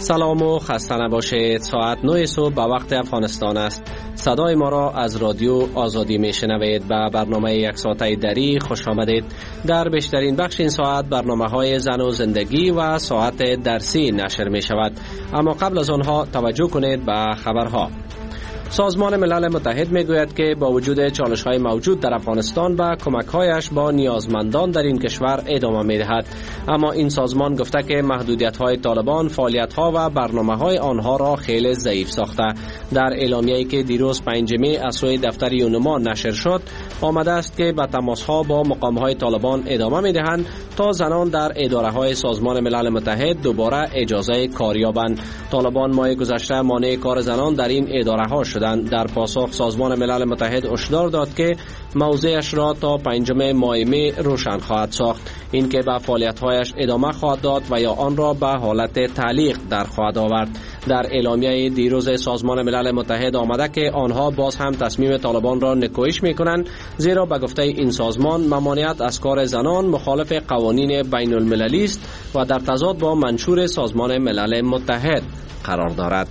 سلام و خسته نباشید. ساعت 9 صبح به وقت افغانستان است. صدای ما را از رادیو آزادی میشنوید. به برنامه یک ساعته دری خوش آمدید. در بیشترین بخش این ساعت برنامه های زن و زندگی و ساعت درسی نشر می شود. اما قبل از آنها توجه کنید به خبرها. سازمان ملل متحد میگوید که با وجود چالش‌های موجود در افغانستان به کمک‌هایش با نیازمندان در این کشور ادامه می‌دهد، اما این سازمان گفته که محدودیت‌های طالبان فعالیت‌ها و برنامه‌های آنها را خیلی ضعیف ساخته. در اعلامیه‌ای که دیروز 5 می از سوی دفتر یونما نشر شد، آمده است که به تماس‌ها با مقام‌های طالبان ادامه می‌دهند تا زنان در اداره‌های سازمان ملل متحد دوباره اجازه کار یابند. طالبان ماه گذشته مانع کار زنان در این اداره‌ها شدند. در پاسخ سازمان ملل متحد هشدار داد که موضعش را تا 5 ماه می روشن خواهد ساخت، این که به فعالیت‌هایش ادامه خواهد داد و یا آن را به حالت تعلیق در خواهد آورد. در اعلامیه دیروز سازمان ملل متحد آمده که آنها باز هم تصمیم طالبان را نکوهش می‌کنند، زیرا به گفته این سازمان ممانعت از کار زنان مخالف قوانین بین المللی است و در تضاد با منشور سازمان ملل متحد قرار دارد.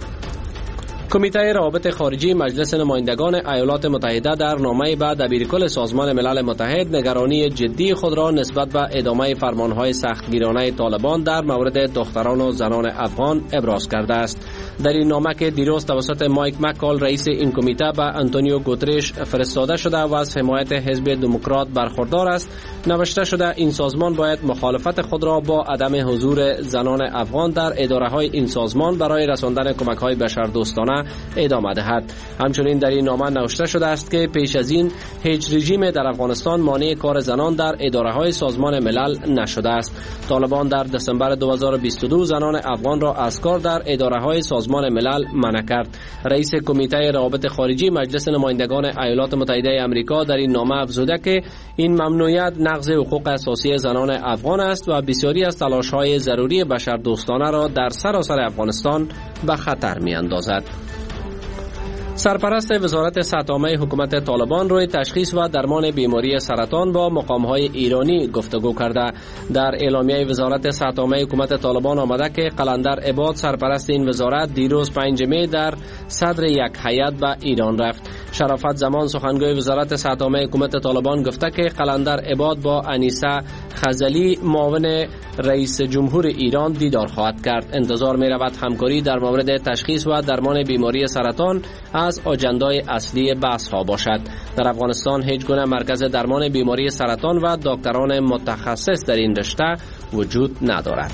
کمیته روابط خارجی مجلس نمایندگان ایالات متحده در نامه‌ای به دبیرکل سازمان ملل متحد نگرانی جدی خود را نسبت به ادامه فرمانهای سختگیرانه طالبان در مورد دختران و زنان افغان ابراز کرده است. در این نامه که دیروز توسط مایک مکال رئیس این کمیته به آنتونیو گوترش فرستاده شده و از حمایت حزب دموکرات برخوردار است، نوشته شده این سازمان باید مخالفت خود را با عدم حضور زنان افغان در اداره‌های این سازمان برای رساندن کمک‌های بشردوستانه ادامه دهد. همچنین در این نامه نوشته شده است که پیش از این هیچ رژیم در افغانستان مانع کار زنان در اداره‌های سازمان ملل نشده است. طالبان در دسامبر 2022 زنان افغان را از کار در اداره‌های سازمان ملل منع کرد. رئیس کمیته روابط خارجی مجلس نمایندگان ایالات متحده آمریکا در این نامه افزوده که این ممنوعیت نقض حقوق اساسی زنان افغان است و بسیاری از تلاش‌های ضروری بشردوستانه را در سراسر افغانستان به خطر می‌اندازد. سرپرست وزارت صحت عامه حکومت طالبان روی تشخیص و درمان بیماری سرطان با مقام‌های ایرانی گفتگو کرده. در اعلامیه وزارت صحت عامه حکومت طالبان آمده که قلندر عباد سرپرست این وزارت دیروز 5 می در صدر یک هیئت به ایران رفت. شرافت زمان سخنگوی وزارت صحت عامه حکومت طالبان گفته که قلندر عباد با انیسه خزلی معاون رئیس جمهور ایران دیدار خواهد کرد. انتظار می رود همکاری در مورد تشخیص و درمان بیماری سرطان از آجندای اصلی بحث ها باشد. در افغانستان هیچ گونه مرکز درمان بیماری سرطان و دکتران متخصص در این رشته وجود ندارد.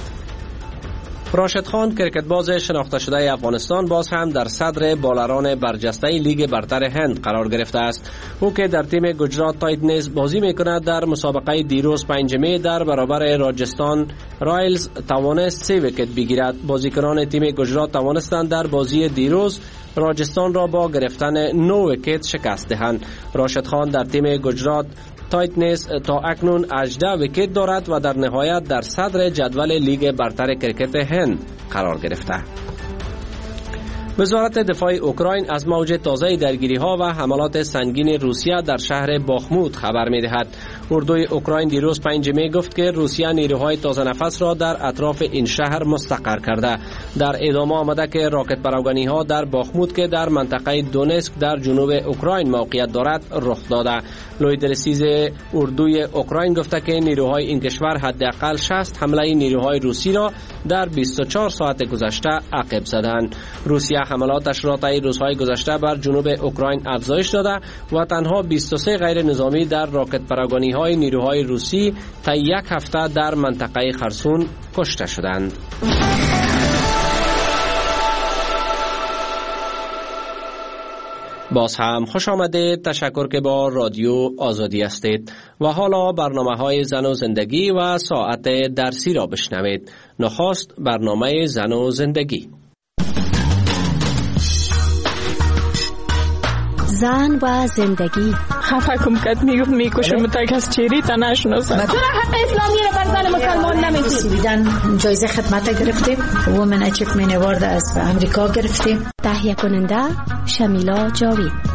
راشد خان کرکتباز شناخته شده افغانستان باز هم در صدر بالران برجسته لیگ برتر هند قرار گرفته است. او که در تیم گجرات تایتنز بازی میکند در مسابقه دیروز 5 می در برابر راجستان رایلز توانست 3 ویکت بگیرد. بازیکنان تیم گجرات توانستند در بازی دیروز راجستان را با گرفتن 9 ویکت شکست دهند. راشد خان در تیم گجرات تایتنز تا اکنون 18 ویکت دارد و در نهایت در صدر جدول لیگ برتر کرکت هند قرار گرفته. وزارت دفاع اوکراین از موج تازه درگیری‌ها و حملات سنگین روسیه در شهر باخموت خبر می‌دهد. اردوی اوکراین دیروز 5 می گفت که روسیه نیروهای تازه نفس را در اطراف این شهر مستقر کرده. در ادامه آمده که راکت پراگانی‌ها در باخموت که در منطقه دونسک در جنوب اوکراین موقعیت دارد رخ داده. لویدرسیز اردوی اوکراین گفته که نیروهای این کشور حداقل 60 حمله نیروهای روسی را در 24 ساعت گذشته عقب زدند. روسیه حملاتش را طی روزهای گذشته بر جنوب اوکراین افزایش داده و تنها 23 غیر نظامی در راکت پراگانی‌های نیروهای روسی طی یک هفته در منطقه خرسون کشته شدند. باز هم خوش آمدید. تشکر که با رادیو آزادی هستید و حالا برنامه‌های زن و زندگی و ساعت درسی را بشنوید. نخست برنامه زن و زندگی. زن و زندگی. خفه کم کد میکشم تا کس چیری تا نشناسم. چرا حق اسلامی رو بر زن مسلمان نمیدید؟ بیدن جایزه خدمت گرفتیم. وومن اچیومنت اوارد از امریکا گرفتیم. تهیه کننده شمیلا جاوید.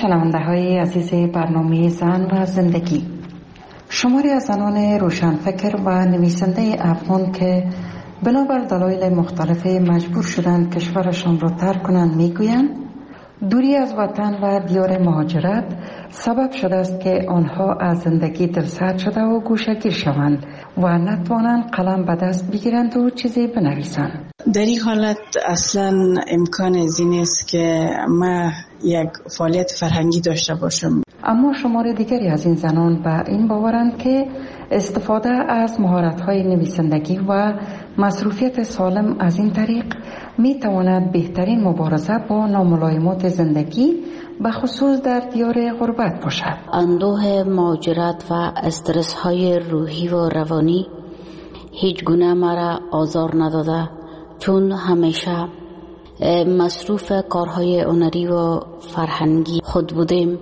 شنونده های عزیز برنامه زن و زندگی، شماری از زنان روشنفکر و نویسنده افغان که بنابر دلایل مختلف مجبور شدند کشورشان را ترک کنند میگویند دوری از وطن و دیار مهاجرت سبب شده است که آنها از زندگی دلسرد شده و گوشه‌گیر شوند و نتوانند قلم به دست بگیرند و چیزی بنویسند. در این حالت اصلا امکان از این است که ما یک فعالیت فرهنگی داشته باشم. اما شمار دیگری از این زنان به این باورند که استفاده از مهارت‌های نویسندگی و مصروفیت سالم از این طریق می تواند بهترین مبارزه با ناملایمات زندگی به خصوص در دیار غربت باشد. اندوه مهاجرت و استرس های روحی و روانی هیچ گونه مرا آزار نداده، چون همیشه مصروف کارهای هنری و فرهنگی خود بودیم.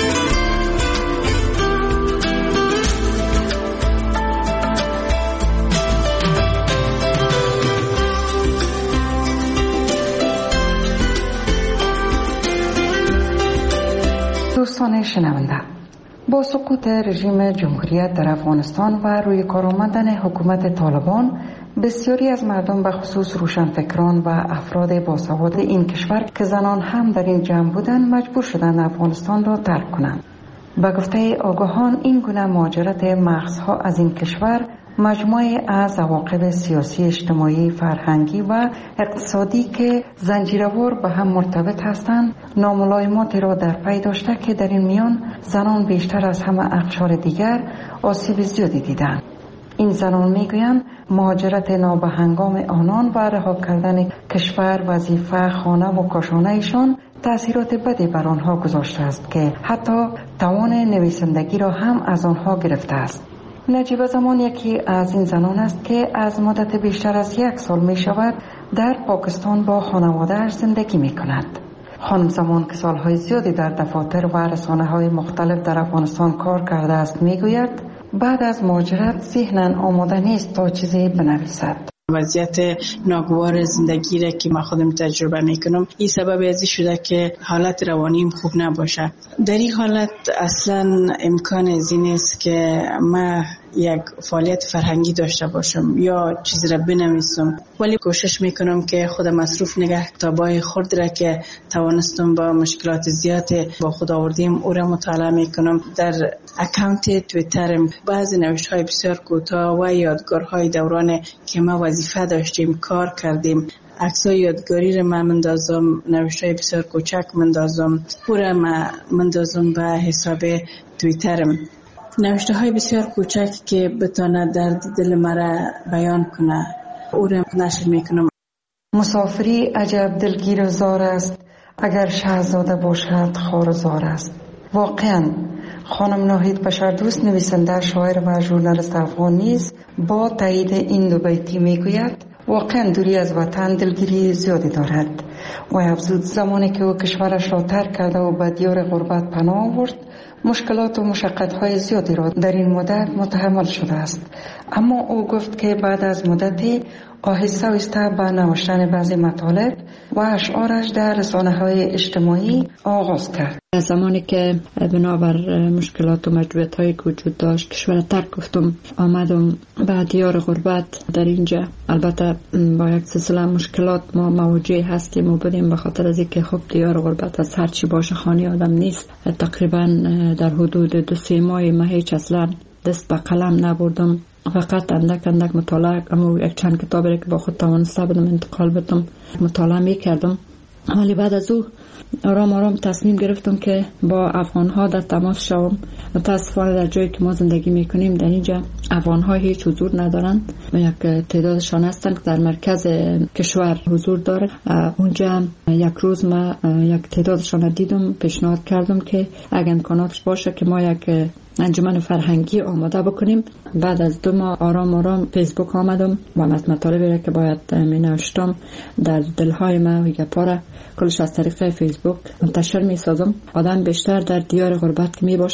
دوستان شنونده، با سقوط رژیم جمهوریت در افغانستان و روی کار آمدن حکومت طالبان، بسیاری از مردم به خصوص روشنفکران و افراد باسواد این کشور که زنان هم در این جمع بودند مجبور شدند افغانستان را ترک کنند. به گفته آگاهان این گونه مهاجرت مغزها از این کشور مجموعه از عواقب سیاسی، اجتماعی، فرهنگی و اقتصادی که زنجیروار به هم مرتبط هستند ناملایماتی را در پی داشته که در این میان زنان بیشتر از همه اقشار دیگر آسیب زیادی دیدند. این زنان میگویند مهاجرت نابهنگام آنان و رها کردن کشور، وظیفه، خانه و کاشانه ایشان تأثیرات بدی بر آنها گذاشته است که حتی توان نویسندگی را هم از آنها گرفته است. نجیب زمان یکی از این زنان است که از مدت بیشتر از 1 سال می شود در پاکستان با خانواده‌اش زندگی می کند. خانم زمان که سالهای زیادی در دفاتر و رسانه‌های مختلف در افغانستان کار کرده است می گوید بعد از مهاجرت ذهناً آماده نیست تا چیزی بنویسد. وضعیت ناگوار زندگی را که ما خودم تجربه میکنم این سبب ازی شده که حالت روانیم خوب نباشه. در این حالت اصلا امکان از این است که ما یک فعالیت فرهنگی داشته باشم یا چیزی را بنویسم، ولی کوشش میکنم که خودم مصروف نگه کتابای خرد را که توانستم با مشکلات زیاد با خود آوردیم او را مطالعه میکنم. در اکانت توییترم بعضی نوشتهای بسیار کوتاه و یادگارهای دوران که ما وظیفه داشتیم کار کردیم، عکسای یادگاری را من مندازم، نوشتهای بسیار کوچک مندازم، او را مندازم به حساب توییترم. نوشته های بسیار کوچک که بتونه درد دل مرا بیان کنه او را نشر میکنم. مسافری عجب دلگیر و زار است، اگر شهزاده باشد خوارزار است. واقعا خانم ناهید بشردوست، نویسنده، شاعر و ژورنالیست افغان نیز با تایید این دو بیتی میگوید واقعا دوری از وطن دلگیری زیادی دارد و افزود زمانی که او کشورش را ترک کرده و به دیار غربت پناه آورد مشکلات و مشقت‌های زیادی را در این مدت متحمل شده است، اما او گفت که بعد از مدتی آهسته آهسته به نوشتن بعضی مطالب و اشعارش در رسانه‌های اجتماعی آغاز کرد. از زمانی که بنابر مشکلات و مجبوریت‌هایی که وجود داشت کشور ترک گفتم آمدم به دیار غربت. در اینجا البته با یک سلسله مشکلات ما مواجه هستیم و بودیم به خاطر از اینکه خب دیار غربت از هر چی باشه خانه آدم نیست. تقریبا در حدود 2-3 ماه ما هیچ اصلا دست به قلم نبردم، فقط اندک مطالعه، اما یک چند کتابی که با خود توانسته بودم انتقال بدم مطالعه میکردم. ولی بعد از او آرام تصمیم گرفتم که با افغان‌ها در تماس شوم. متاسفانه در جایی که ما زندگی میکنیم در اینجا افغان‌ها هیچ حضور ندارند و یک تعدادشان هستند که در مرکز کشور حضور دارند. اونجا یک روز ما یک تعدادشان دیدم، پیشنهاد کردم که اگر امکاناتش باشه که ما یک انجمن فرهنگی آماده بکنیم. بعد از 2 ماه آرام فیسبوک آمدم و مطالبی را که باید می نوشتم در دلهای ما و گپا کلش از طریق فیسبوک منتشر می سازم. آدم بیشتر در دیار غربت که می باشه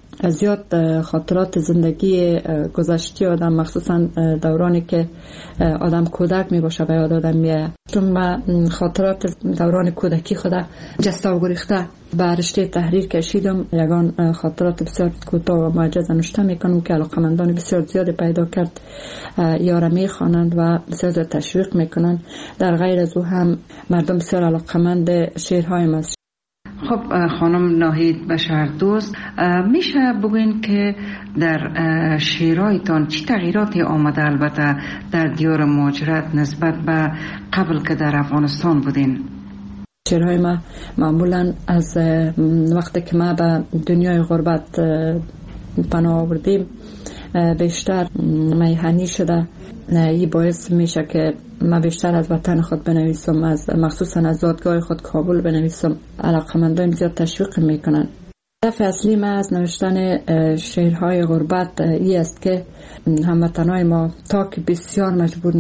زیاد خاطرات زندگی گذشته آدم، مخصوصا دورانی که آدم کودک می باشه به یاد آدم میاد. چون من خاطرات دوران کودکی خدا جسته و گریخته به رشته تحریر کشیدم. یگان خاطرات بسیار کوتاه و معجز نوشته میکنم که علاقمندان بسیار زیادی پیدا کرد یاره میخوانند و بسیار زیاد تشویق میکنند. در غیر از او هم مردم بسیار علاقمند شعرهای ما. خب خانم ناهید بشردوست، میشه بگوین که در شعرهایتان چی تغییراتی آمده البته در دیار مهاجرت نسبت به قبل که در افغانستان بودین؟ شعرهای ما معمولا از وقتی که ما به دنیای غربت پناه آوردیم بیشتر میهنی شده. این باعث میشه که من بیشتر از وطن خود بنویسم، از مخصوصا از زادگاه خود کابل بنویسم. علاقمندان زیاد تشویق میکنن. هدف اصلی من از نوشتن شعرهای غربت این است که هموطنای ما تا که بسیار مجبور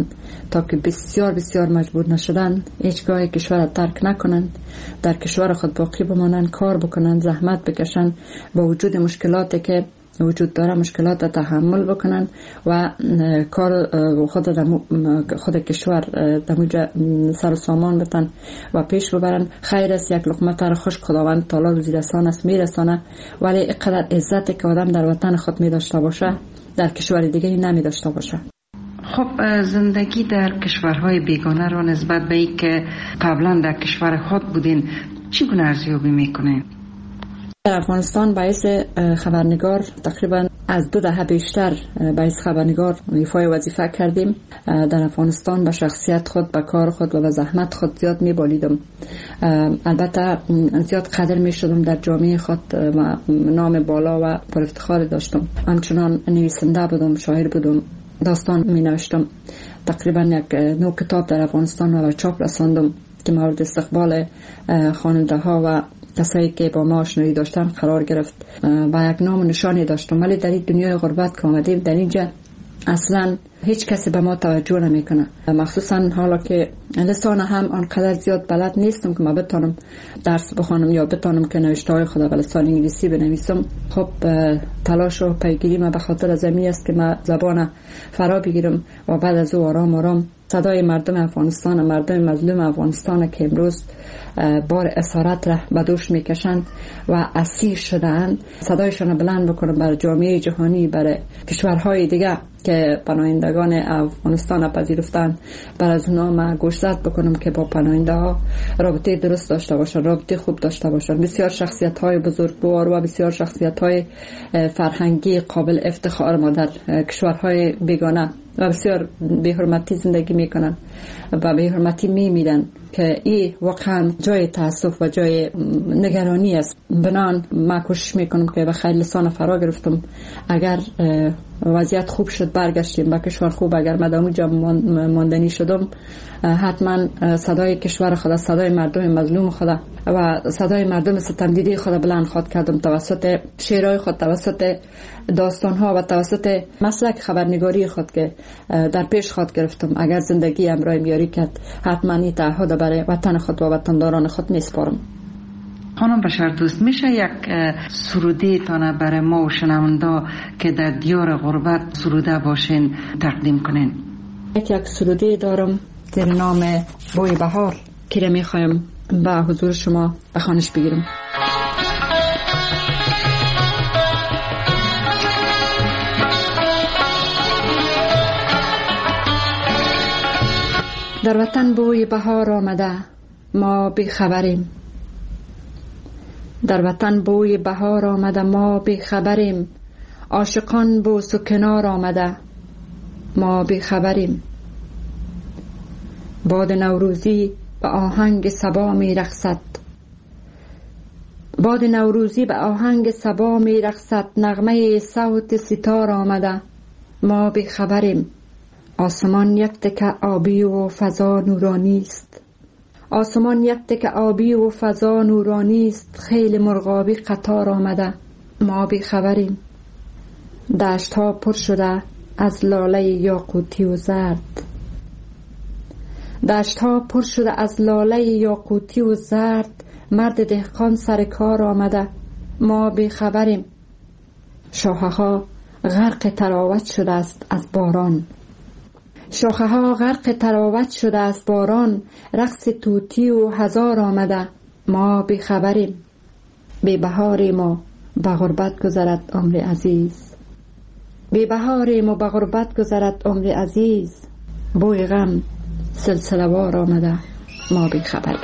نشدن هیچگاه کشور ترک نکنند، در کشور خود باقی بمانند، کار بکنند، زحمت بکشند، با وجود مشکلاتی که وجود داره مشکلات را تحمل بکنن و کار خود کشور دموجه سر و سامان بتن و پیش ببرن. خیر است یک لقمه تر خوش خداوند تعالی روزیرسان است میرسانه، ولی اینقدر عزتی که آدم در وطن خود می داشته باشه در کشور دیگری نمی داشته باشه. خب زندگی در کشورهای بیگانه رو نسبت به این که قبلا در کشور خود بودین چگونه ارزیابی میکنین؟ در افغانستان باعث خبرنگار تقریبا از 2 دهه بیشتر باعث خبرنگار ایفای وظیفه کردیم. در افغانستان به شخصیت خود، به کار خود و به زحمت خود زیاد می‌بالیدم. البته زیاد قدر می‌شدم در جامعه خود و نام بالا و پر افتخار داشتم. همچنان نویسنده بودم، شاعر بودم، داستان می‌نوشتم. تقریبا 9 کتاب در افغانستان و چاپ رساندم که مورد استقبال خواننده‌ها و کسایی که با ما آشنایی داشتن قرار گرفت و یک نام و نشانی داشتم. ولی در این دنیای غربت که آمدیم در اینجا اصلا هیچ کسی به ما توجه نمیکنه، مخصوصا حالا که لسان هم آنقدر زیاد بلد نیستم که ما بتونم درس بخوانم یا بتونم که نوشته های خدا به لسان انگلیسی بنویسم. خب تلاش و پیگیری ما به خاطر زمین است که ما زبان فرا بگیرم و بعد از او آرام آرام صدای مردم افغانستان، مردم مظلوم افغانستان که امروز بار اسارت را به دوش میکشند و اسیر شدند، صدایشان بلند بکنم بر جامعه جهانی، بر کشورهای دیگه که پناهندگان افغانستان پذیرفتند، بر از اونا ما گوشزد بکنم که با پناهنده ها رابطه درست داشته باشند، رابطه خوب داشته باشند. بسیار شخصیت های بزرگوار و بسیار شخصیت های فرهنگی قابل افتخار ما در کشورهای بیگانه و بسیار به حرمتی زندگی میکنن و به حرمتی میمیرن که این واقعا جای تاسف و جای نگرانی است. بنان ما کوشش میکنم که به خیر لسان فرا گرفتم. اگر وضعیت خوب شد برگشتیم به کشور خوب، اگر مدام جا ماندنی شدم حتما صدای کشور خدا، صدای مردم مظلوم خدا و صدای مردم ستمدیده خدا بلند خواد کردم توسط شعرهای خود، توسط داستانها و توسط مسلک خبرنگاری خود که در پیش خود گرفتم. اگر زندگی امرای میاری کرد حتما این تعهد برای وطن خود و وطنداران خود میسپارم. خانم بشردوست، میشه یک سروده تانه برای ما و شنونده که در دیار غربت سروده باشین تقدیم کنین؟ یک سروده دارم در نام بوی بهار که میخوایم به حضور شما بخوانش بگیرم. در وطن بوی بهار آمده ما بیخبریم، در وطن بوی بهار آمده ما بیخبریم، عاشقان بوس و کنار آمده ما بیخبریم. باد نوروزی به آهنگ صبا می رقصد، باد نوروزی به آهنگ صبا می رقصد، نغمه صوت ستار آمده ما بیخبریم. آسمان یک تکه آبی و فضا نورانی است، آسمان یک تکه آبی و فضا نورانی است، خیل مرغابی قطار آمده ما بیخبریم. دشت ها پر شده از لاله یاقوتی و زرد، دشت ها پر شده از لاله یاقوتی و زرد، مرد دهقان سر کار آمده ما بیخبریم. شاخه ها غرق تراوت شده است از باران. شاخه ها غرق تراوت شده است باران. رقص طوطی و هزار آمده، ما بیخبریم. بی بهاریم و به غربت گذرد عمر عزیز. بی بهاریم و به غربت گذرد عمر عزیز. بوی غم سلسله وار آمده، ما بیخبریم.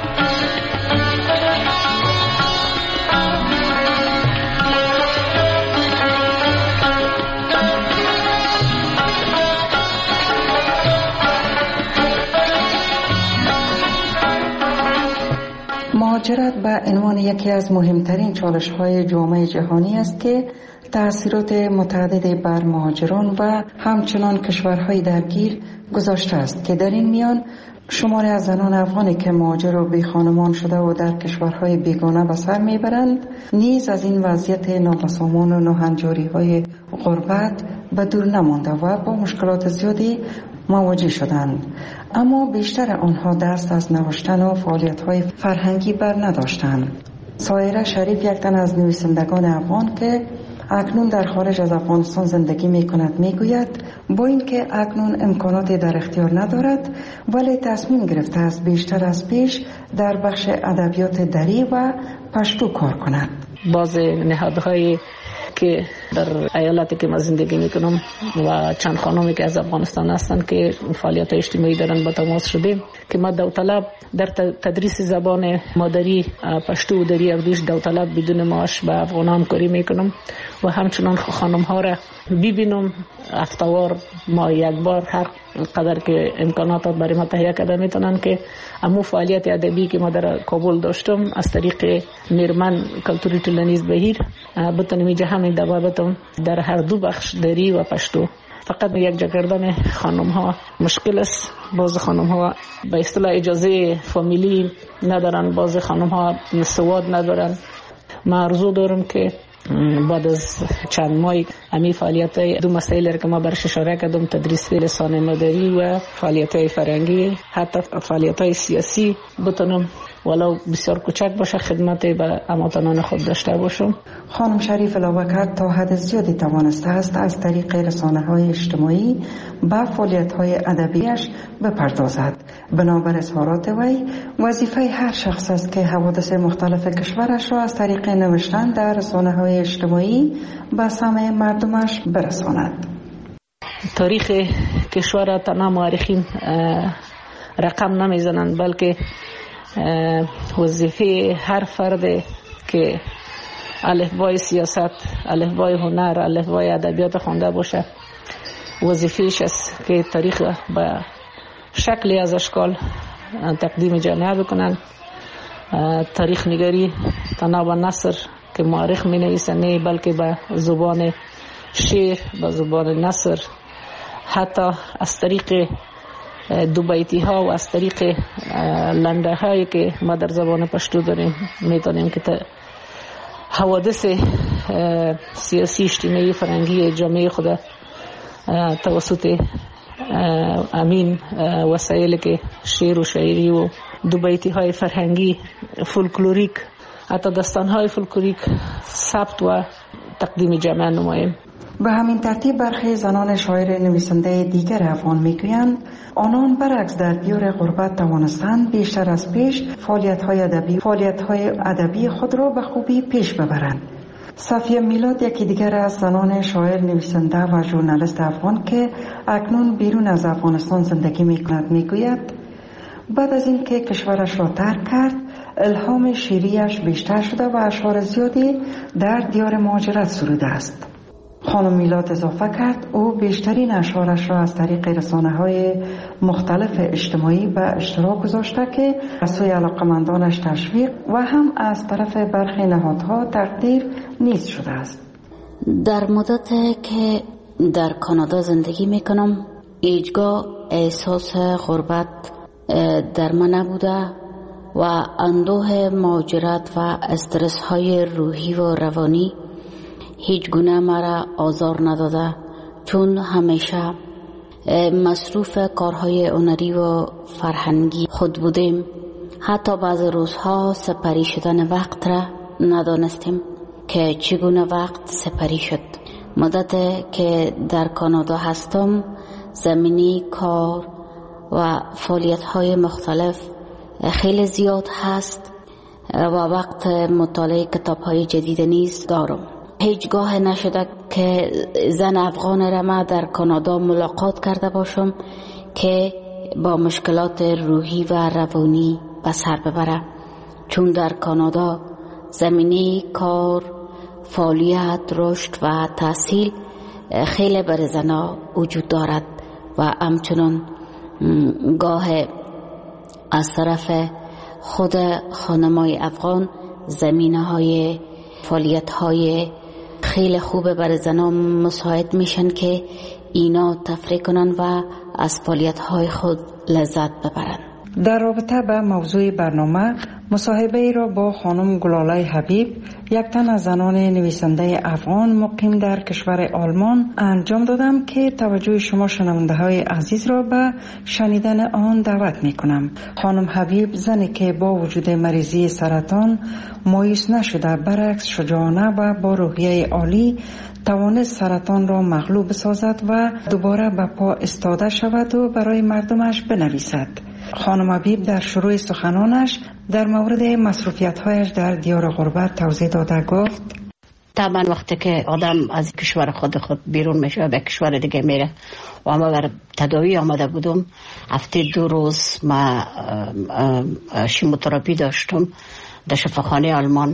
مهاجرت به عنوان یکی از مهمترین چالش‌های جامعه جهانی است که تأثیرات متعددی بر مهاجران و همچنان کشورهای درگیر گذاشته است که در این میان شماری از زنان افغانی که مهاجر و بی خانمان شده و در کشورهای بیگانه به سر میبرند نیز از این وضعیت نابسامان و ناهنجاری‌های غربت به دور نمانده و با مشکلات زیادی مواجه شدند، اما بیشتر آنها دست از نوشتن و فعالیت‌های فرهنگی بر نداشتند. سایره شریف یک تن از نویسندگان افغان که اکنون در خارج از افغانستان زندگی می‌کند میگوید با اینکه اکنون امکاناتی در اختیار ندارد ولی تصمیم گرفته است بیشتر از پیش در بخش ادبیات دری و پشتو کار کند. باز نهادهای که در ایالتی که ما زندگی میکنم و چند خانمی که از افغانستان هستند که فعالیت اجتماعی دارن با تماس شدیم که ما داوطلب در تدریس زبان مادری پشتو و دری اردوش داوطلب بدون معاش به افغانان کاری میکنم و همچنان خانم ها را ببینم هفته‌وار ما یک بار هر قدر که امکانات برای ما تهیه کرده میتونن که امو فعالیت ادبی که ما در کابل داشتم از طریق میرمن کلتوری تلنیز بهیر بتونیم اینجا همین دوابتم در هر دو بخش دری و پشتو. فقط یک جا کردن خانم ها مشکل است. بعض خانم ها به اصطلاح اجازه فامیلی ندارن، بعض خانم ها سواد ندارن. ما آرزو دارم که بعد از چند ماه امی فعالیت دو مسائل که ما برش اشاره کردم، تدریس لسان مادری و فعالیت فرهنگی، حتی فعالیت سیاسی بتونم ولو بسیار کوچک باشه خدمت به هموطنان خود داشته باشم. خانم شریف علاوه کرد تا حد زیادی توانسته است از طریق رسانه‌های اجتماعی به فعالیت‌های ادبیش بپردازد. بنابر اظهارات وی وظیفه هر شخص است که حوادث مختلف کشورش را از طریق نوشتن در رسانه‌های اجتماعی به سمع مردمش برساند. تاریخ کشور تنها مورخین رقم نمیزنند، بلکه وظیفه هر فرد که الفبای سیاست، الفبای هنر، الفبای ادبیات خوانده باشه وظیفه‌اش است که تاریخ به شکلی از اشکال تقدیم جامعه بکنن. تاریخ نگاری تنها به نثر که مورخ می نویسه نه، بلکه به زبان شعر، به زبان نثر، حتی از طریق دو بیتی ها و از طریق لنده هایی که ما در زبان پشتو داریم میتونیم که حوادث سیاسی، اجتماعی، فرهنگی جامعه خود توسط امین وسایل که شعر و شاعری و دو بیتی های فرهنگی، فولکلوریک، حتی داستان های فولکلوریک ثبت و تقدیم جامعه نماییم. به همین ترتیب برخی زنان شاعر نویسنده دیگر افغان میگویند آنان برعکس در دیار غربت توانستند بیشتر از پیش فعالیت‌های ادبی خود را به خوبی پیش ببرند. صفیه میلاد یکی دیگر از زنان شاعر نویسنده و ژورنالیست افغان که اکنون بیرون از افغانستان زندگی میکند میگوید بعد از اینکه کشورش را ترک کرد الهام شعریش بیشتر شده و اشعار زیادی در دیار مهاجرت سروده است. خانم میلاد اضافه کرد او بیشترین اشعارش را از طریق رسانه‌های مختلف اجتماعی به اشتراک گذاشته که از سوی علاقمندانش تشویق و هم از طرف برخی نهادها تقدیر نیز شده است. در مدت که در کانادا زندگی میکنم هیچگاه احساس غربت در من نبوده و اندوه مهاجرت و استرس های روحی و روانی هیچ گونه مرا آزار نداده، چون همیشه مصروف کارهای هنری و فرهنگی خود بودیم. حتی بعض روزها سپری شدن وقت را ندانستیم. که چگونه وقت سپری شد. مدت که در کانادا هستم زمینی کار و فعالیت‌های مختلف خیلی زیاد هست و وقت مطالعه کتاب‌های جدید نیز دارم. هیچگاه نشده که زن افغان را ما در کانادا ملاقات کرده باشم که با مشکلات روحی و روانی به سر ببره، چون در کانادا زمینه کار، فعالیت، رشد و تحصیل خیلی برای زنها وجود دارد و همچنان گاه از طرف خود خانمای افغان زمینه های فعالیت های خیلی خوبه برای زنها مساعد میشن که اینا تفریح کنن و از فعالیت های خود لذت ببرن. در رابطه به موضوع برنامه مصاحبه ای را با خانم گلاله حبیب، یک تن از زنان نویسنده افغان مقیم در کشور آلمان انجام دادم که توجه شما شنونده های عزیز را به شنیدن آن دعوت می کنم. خانم حبیب زنی که با وجود مریضی سرطان مایوس نشده، برعکس شجاعانه و با روحیه عالی توانست سرطان را مغلوب بسازد و دوباره به پا استاده شود و برای مردمش بنویسد. خانم حبیب در شروع سخنانش در مورد مصروفیت‌هایش در دیار غربت توضیح داده گفت: طبعا وقتی که آدم از کشور خود بیرون میشه به کشور دیگه میره و ما بر تداوی آمده بودم، هفته 2 روز ما شیموتراپی داشتم در شفاخانه آلمان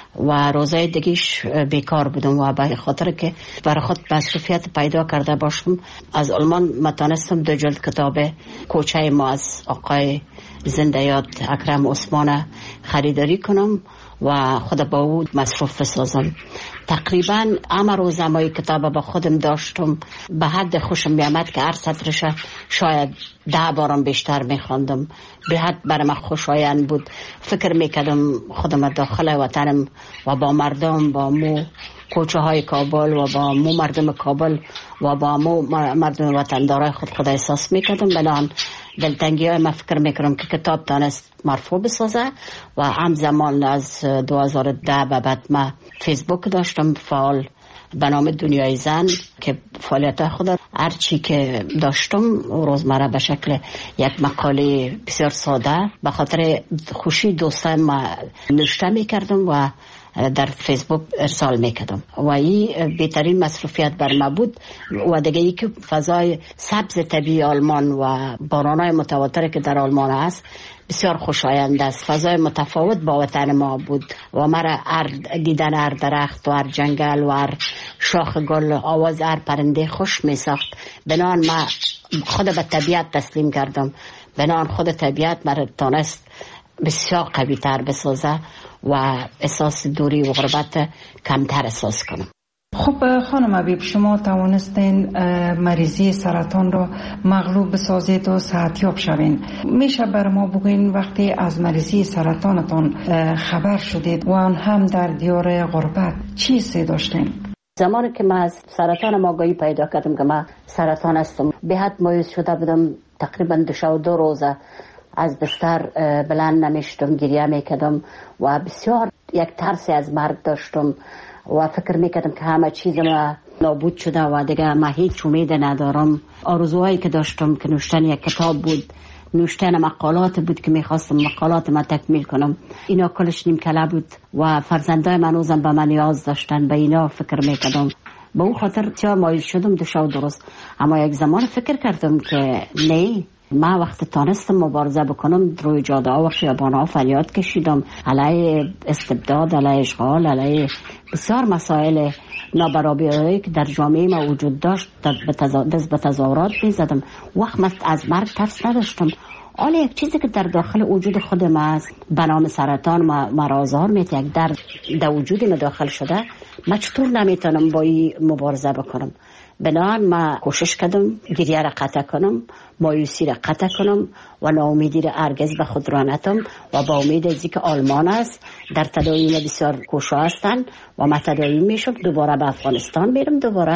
و روزای دیگیش بیکار بودم و به خاطر که برای خود مصروفیت پیدا کرده باشم از آلمان متانستم 2 جلد کتاب کوچه ما از آقای زنده یاد اکرم عثمان خریداری کنم و خود با او مصروف بسازم. تقریبا همه روز همه کتاب با خودم داشتم، به حد خوشم میامد که هر سطرش شاید 10 بارم بیشتر میخواندم. به حد برای من خوشایند بود. فکر میکردم خودم داخل وطنم و با مردم، با مو کوچه های کابل و با مو مردم کابل و با مو مردم وطندارای خود احساس میکردم. بنان دلتنگی های من فکر میکردم که کتاب تانست مرفوع بسازه و همزمان از 2010 به بعد من فیسبوک داشتم فعال به نام دنیای زن که فعالیت خود هر چی که داشتم روزمره به شکل یک مقاله بسیار ساده به خاطر خوشی دوستان ما نوشته میکردم و در فیسبوک ارسال میکردم و این بهترین مصروفیت بر ما بود. و دیگه ای که فضای سبز طبیعی آلمان و بارانهای متواتر که در آلمان هست بسیار خوشایند است. فضای متفاوت با وطن ما بود و مرا دیدن هر درخت و هر جنگل و هر شاخ گل، آواز هر پرنده خوش می ساخت. بنان ما خود به طبیعت تسلیم کردم. بنان خود طبیعت مرا تانست بسیار قوی تر بسازه و احساس دوری و غربت کمتر احساس کنم. خب خانم حبیب، شما توانستین مریضی سرطان را مغلوب بسازید و صحتیاب شوین. میشه بر ما بگوین وقتی از مریضی سرطانتان خبر شدید و آن هم در دیار غربت چی حسی داشتین؟ زمانی که من از سرطان آگاهی پیدا کردم که من سرطان هستم، به حد مایوس شده بودم. تقریبا 2 روزه از بستر بلند نمیشتم، گریه میکردم و بسیار یک ترسی از مرگ داشتم و فکر میکردم که همه چیز ما نابود شده و دیگه ما هیچ امید ندارم. آرزوهایی که داشتم که نوشتن یک کتاب بود، نوشتن مقالات بود که میخواستم مقالات ما تکمیل کنم، اینا کلش نیمکله بود و فرزندای من اوزم به من نیاز داشتن، به اینا فکر میکردم. به اون خاطر چرا مایوس شدم 2 شب درست. اما یک زمان فکر کردم که نه، ما وقت تانستم مبارزه بکنم روی جاده ها و خیابان ها فریاد کشیدم علیه استبداد، علیه اشغال، علیه بسیار مسائل نابرابری که در جامعه ما وجود داشت دست به تظاهرات میزدم. وقت من از مرگ ترس نداشتم. حالا یک چیزی که در داخل وجود خود ما است به نام سرطان ما را آزار میده، یک در وجود ما داخل شده، من چطور نمیتونم با این مبارزه بکنم؟ بنابراین ما کوشش کردم گریه را قطع کنم، مایوسی را قطع کنم و ناامیدی را هرگز به خود را نتم و با امید از اینکه آلمان است در تداوی بسیار کوشا هستند و ما تداوی میشم، دوباره به افغانستان میرم، دوباره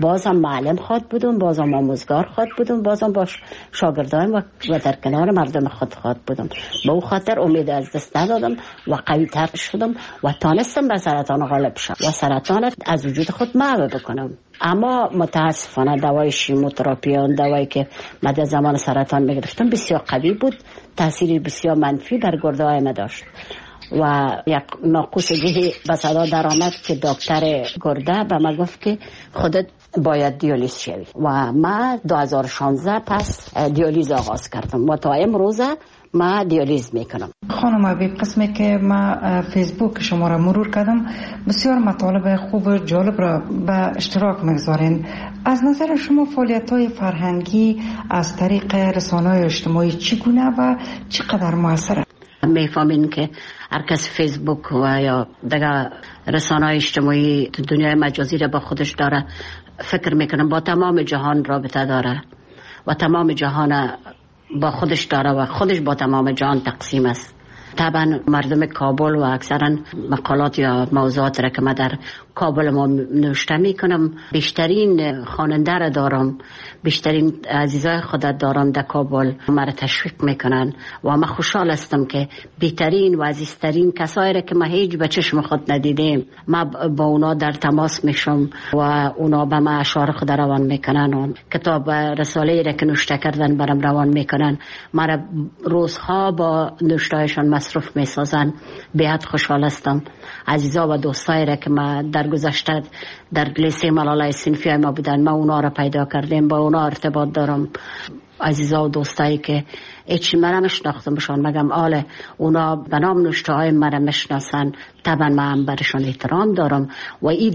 بازم معلم خواهد بودم، بازم آموزگار خواهد بودم، بازم با شاگردان و در کنار مردم خود خواهد بودم. به او خاطر امید از دست ندادم و قوی تر شدم و تانستم به سرطان غالب شم و سرطان از وجود خود محو بکنم. اما متاسفانه دوای شیموتراپی، اون دوایی که من در زمان سرطان میگرفتم بسیار قوی بود، تاثیری بسیار منفی بر گرده های ما داشت و یک ناقوسگی به صدا در آمد که دکتر گرده به من گفت که خودت باید دیالیز شوی و من 2016 پس دیالیز آغاز کردم و تا امروز ما دیالیز میکنم. خانم به قسمی که ما فیسبوک شما را مرور کردم بسیار مطالب خوب و جالب را به اشتراک میگذارین. از نظر شما فعالیت‌های فرهنگی از طریق رسانه‌های اجتماعی چگونه و چقدر موثره؟ میفهمین که هر کس فیسبوک و یا دیگه رسانه‌های اجتماعی دنیای مجازی را با خودش داره، فکر میکنم با تمام جهان رابطه داره و تمام جهان با خودش داره و خودش با تمام جهان تقسیم است. طبعا مردم کابل و اکثرا مقالات یا موضوعات را که من در کابل ما نوشته میکنم، بیشترین خواننده را دارم، بیشترین عزیزای خودت دارم در کابل، مرا تشویق میکنن و من خوشحال هستم که بهترین و عزیزترین کسایی را که ما هیچ به چشم خود ندیدیم ما با اونا در تماس میشم و اونا به من اشعار خود روان میکنن، کتاب رساله را که نوشته کردن برام روان میکنن، مرا روزها با نوشتهایشان مصروف میسازن. بیاد خوشحال هستم. عزیزا و دوستایی را که ما در گذشته در لیسه ملالای صنفی ما بودن، ما اونا را پیدا کردیم، با اونا ارتباط دارم. عزیزا و دوستایی که هیچی مرا مشناختم بشان مگم آله اونا به نام نوشته های مرا مشناسن، طبعا من هم برشان احترام دارم و این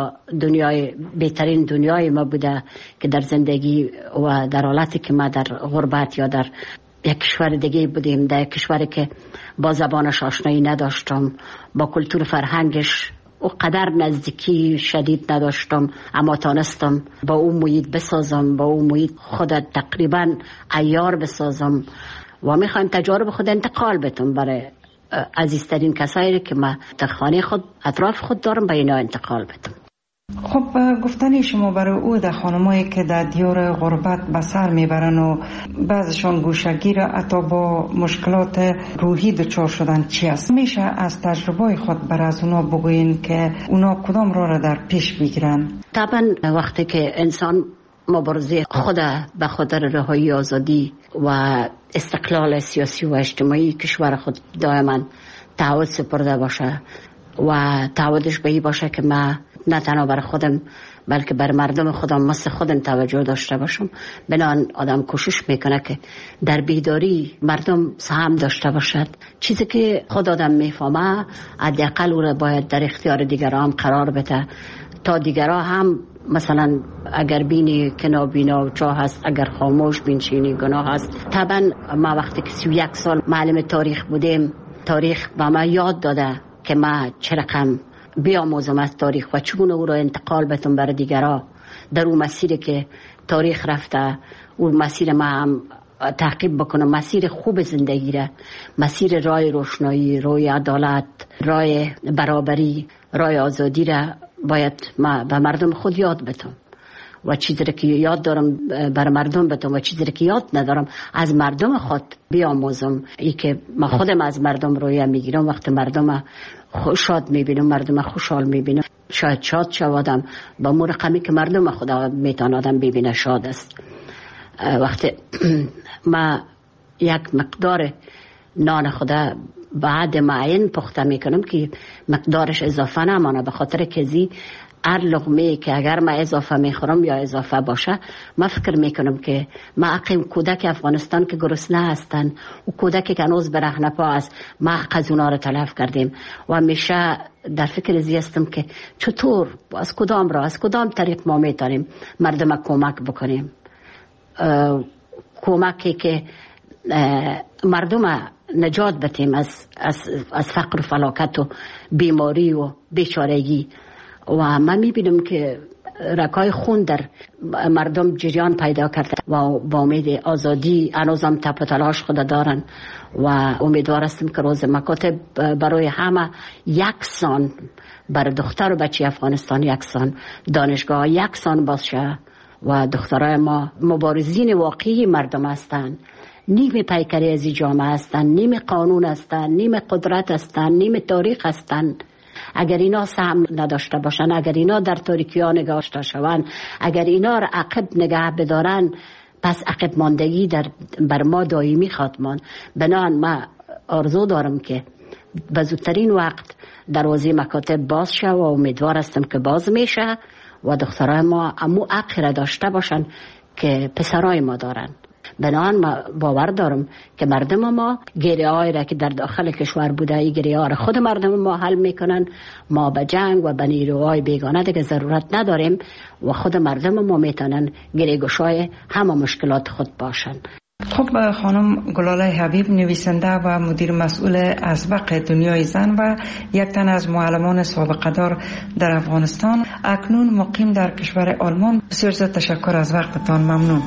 دنیای بهترین دنیای ما بوده که در زندگی و در حالتی که ما در غربت یا در یک کشور دیگه بودیم، در یک کشوری که با زبانش آشنایی نداشتم، با کلتور فرهنگش و قدر نزدیکی شدید نداشتم، اما تانستم با اون محیط بسازم، با اون محیط خودت تقریبا عیار بسازم و میخوایم تجارب خود انتقال بتم برای عزیزترین کسایی که ما در خانه خود اطراف خود دارم به اینا انتقال بتم. خب گفتنی شما برای او در خانمایی که در دیار غربت به سر میبرن و بعضشان گوشگیر حتی با مشکلات روحی دچار شدن چی است؟ میشه از تجربه خود بر از اونا بگوین که اونا کدام را در پیش بگیرن؟ طبعا وقتی که انسان مبارزه خود به خاطر رهایی آزادی و استقلال سیاسی و اجتماعی کشور خود دائما تعهد سپرده باشه و تعهدش به این باشه که ما نه تنها برای خودم بلکه بر مردم خودم مثل خودم توجه داشته باشم، بنان آدم کوشش میکنه که در بیداری مردم سهم داشته باشد. چیزی که خود آدم میفهمه حداقل او را باید در اختیار دیگران هم قرار بده تا دیگران هم مثلا اگر بینی که نابینا و چاه هست، اگر خاموش بینچینی گناه هست. طبعا ما وقتی که 31 سال معلم تاریخ بودیم، تاریخ به ما یاد داده که ما چه رقم بیاموزم از تاریخ و چگونه او را انتقال بتم برای دیگران. در اون مسیری که تاریخ رفته اون مسیر ما هم تعقیب بکنم، مسیر خوب زندگی را، مسیر راه روشنایی، راه عدالت، راه برابری، راه آزادی را باید ما به مردم خود یاد بتم و چیزی که یاد دارم بر مردم بتم و چیزی که یاد ندارم از مردم خود بیاموزم. ای که من خودم از مردم رویه میگیرم، وقتی مردم شاد میبینم، مردم خوشحال میبینم، شاید شاد شوادم با مو رقمی که مردم خدا میتونه آدم ببینه شاد است. وقتی ما یک مقدار نان خدا بعد معین پخته میکنم که مقدارش اضافه نمانه، به خاطر که هر لقمه که اگر ما اضافه میخورم یا اضافه باشه، ما فکر میکنم که ما اقیم کودک افغانستان که گرسنه هستن و کودکی که هنوز برهنه پا است، ما از اونا رو تلف کردیم و همیشه در فکر هستم که چطور از کدام طریق ما میتونیم مردم کمک بکنیم، کمکی که مردم نجات بدیم از فقر و فلاکت و بیماری و بیچارگی. و من میبینم که رگ‌های خون در مردم جریان پیدا کرده و با امید آزادی هنوزم تپ و تلاش خود دارن و امیدوار هستیم که روز مکاتب برای همه یکسان، بر دختر و بچه افغانستان یکسان، دانشگاه یکسان باشه و دخترای ما مبارزین واقعی مردم هستند. نیم پیکری از جامعه هستند، نیم قانون هستند، نیم قدرت هستند، نیم تاریخ هستند. اگر اینا سهم نداشته باشن، اگر اینا در تاریکی ها نگاشته شوند، اگر اینا را عقب نگه بدارن، پس عقب ماندگی بر ما دائمی خواهد ماند. بنابراین ما آرزو دارم که به زودترین وقت دروازه مکاتب باز شه و امیدوار هستم که باز میشه و دخترای ما امو حق را داشته باشن که پسرای ما دارن. بنابراین ما باور دارم که مردم ما گریه‌ای را که در داخل کشور بوده، این گریه‌ها را خود مردم ما حل میکنن. ما به جنگ و به نیروهای بیگانه دیگه ضرورت نداریم و خود مردم ما میتونن گریه‌گشای همه مشکلات خود باشن. خب خانم گلاله حبیب، نویسنده و مدیر مسئول ازبق دنیای زن و یک تن از معلمان سابقه دار در افغانستان، اکنون مقیم در کشور آلمان، بسیار زیاد تشکر از وقتتان. ممنون.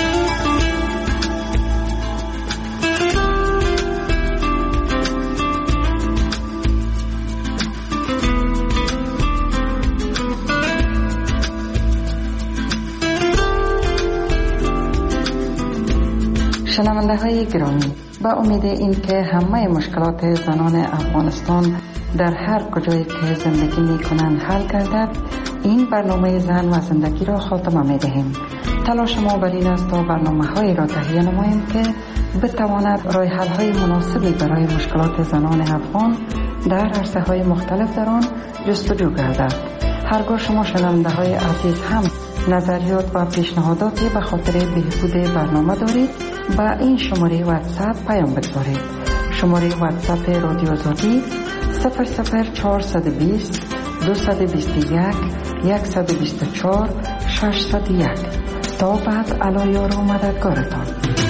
شنونده های گرامی، با امید این که همه مشکلات زنان افغانستان در هر کجایی که زندگی می کنند حل گردد، این برنامه زن و زندگی را خاتمه می دهیم. تلاش ما بر این است تا برنامه های را تهیه نماییم که بتواند راه حل های مناسبی برای مشکلات زنان افغان در عرصه های مختلف در آن جستجو گردد. هرگاه شما شنونده های عزیز هم نظریات و پیشنهاداتی به خاطر بهبود برنامه دارید، با این شماره واتساپ پیام بگذارید. شماره واتساپ رادیو آزادی 00420 221 124 601. تا بعد علایار و مددگارتان.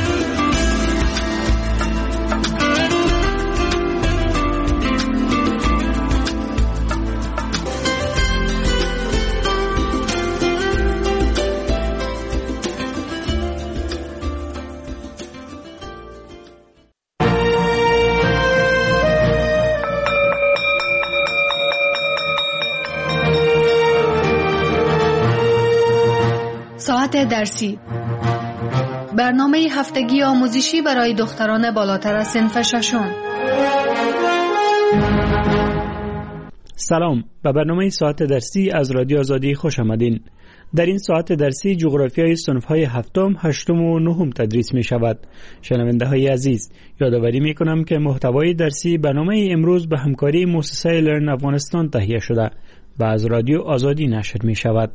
ساعت درسی، برنامه هفتگی آموزشی برای دختران بالاتر از صنف ششم. سلام، به برنامه ساعت درسی از رادیو آزادی خوش آمدین. در این ساعت درسی جغرافیای صنف‌های هفتم، هشتم و نهم تدریس می شود. شنونده های عزیز، یادآوری می کنم که محتوای درسی برنامه امروز به همکاری مؤسسه لرن افغانستان تهیه شده و از رادیو آزادی نشر می شود.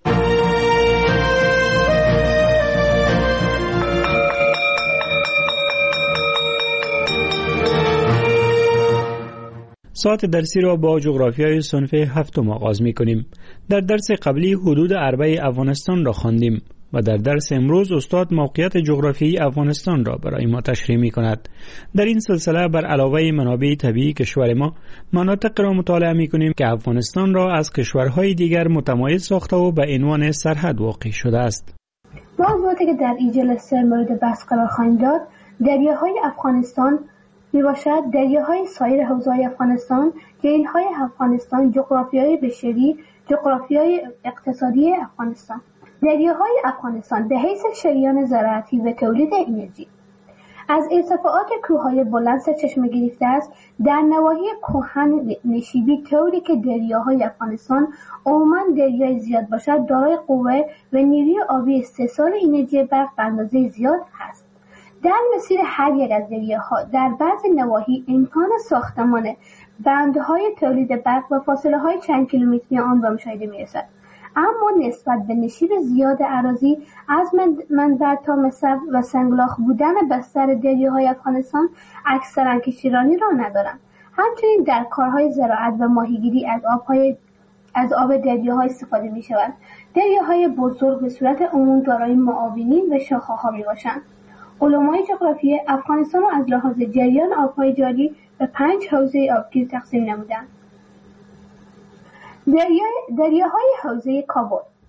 ساعت درسی را با جغرافیای صنف هفتم آغاز می کنیم. در درس قبلی حدود اربع افغانستان را خواندیم و در درس امروز استاد موقعیت جغرافیایی افغانستان را برای ما تشریح می کند. در این سلسله بر علاوه منابع طبیعی کشور ما، مناطق را مطالعه می کنیم که افغانستان را از کشورهای دیگر متمایز ساخته و به عنوان سرحد واقع شده است. موضوعاتی که در این جلسه مورد بحث قرار خواهیم داد، دریاهای افغانستان می باشد، دریاهای سایر حوزه‌های افغانستان، جهیل‌های افغانستان، جغرافیای بشری، جغرافیای اقتصادی افغانستان. دریاهای افغانستان به حیث شریان زراعتی و تولید انرژی از ارتفاعات کوههای بلند سرچشمه گرفته است. در نواحی کهن نشیبی طوری که دریاهای افغانستان عموماً دریای زیاد باشد، دارای قوه و نیروی آبی استحصال انرژی برق به اندازه زیاد هست. در مسیر هر یک از دریاها در بعضی نواحی امکان ساختمان بندهای تولید برق و فاصله های چند کیلومتری آن به مشاهده می رسد. اما نسبت به نشیب زیاد اراضی از منبع تا مصرف و سنگلاخ بودن بستر دریاهای افغانستان اکثرا کشتیرانی را ندارند. همچنین در کارهای زراعت و ماهیگیری از آب دریاها استفاده می شود. دریاهای بزرگ به صورت عموم دارای معاونین و شاخه‌ها می باشند. علمای جغرافی افغانستان را از لحاظ جریان آبهای جاری به 5 حوزه آبگیر تقسیم نمودند. دریاهای حوزه کابل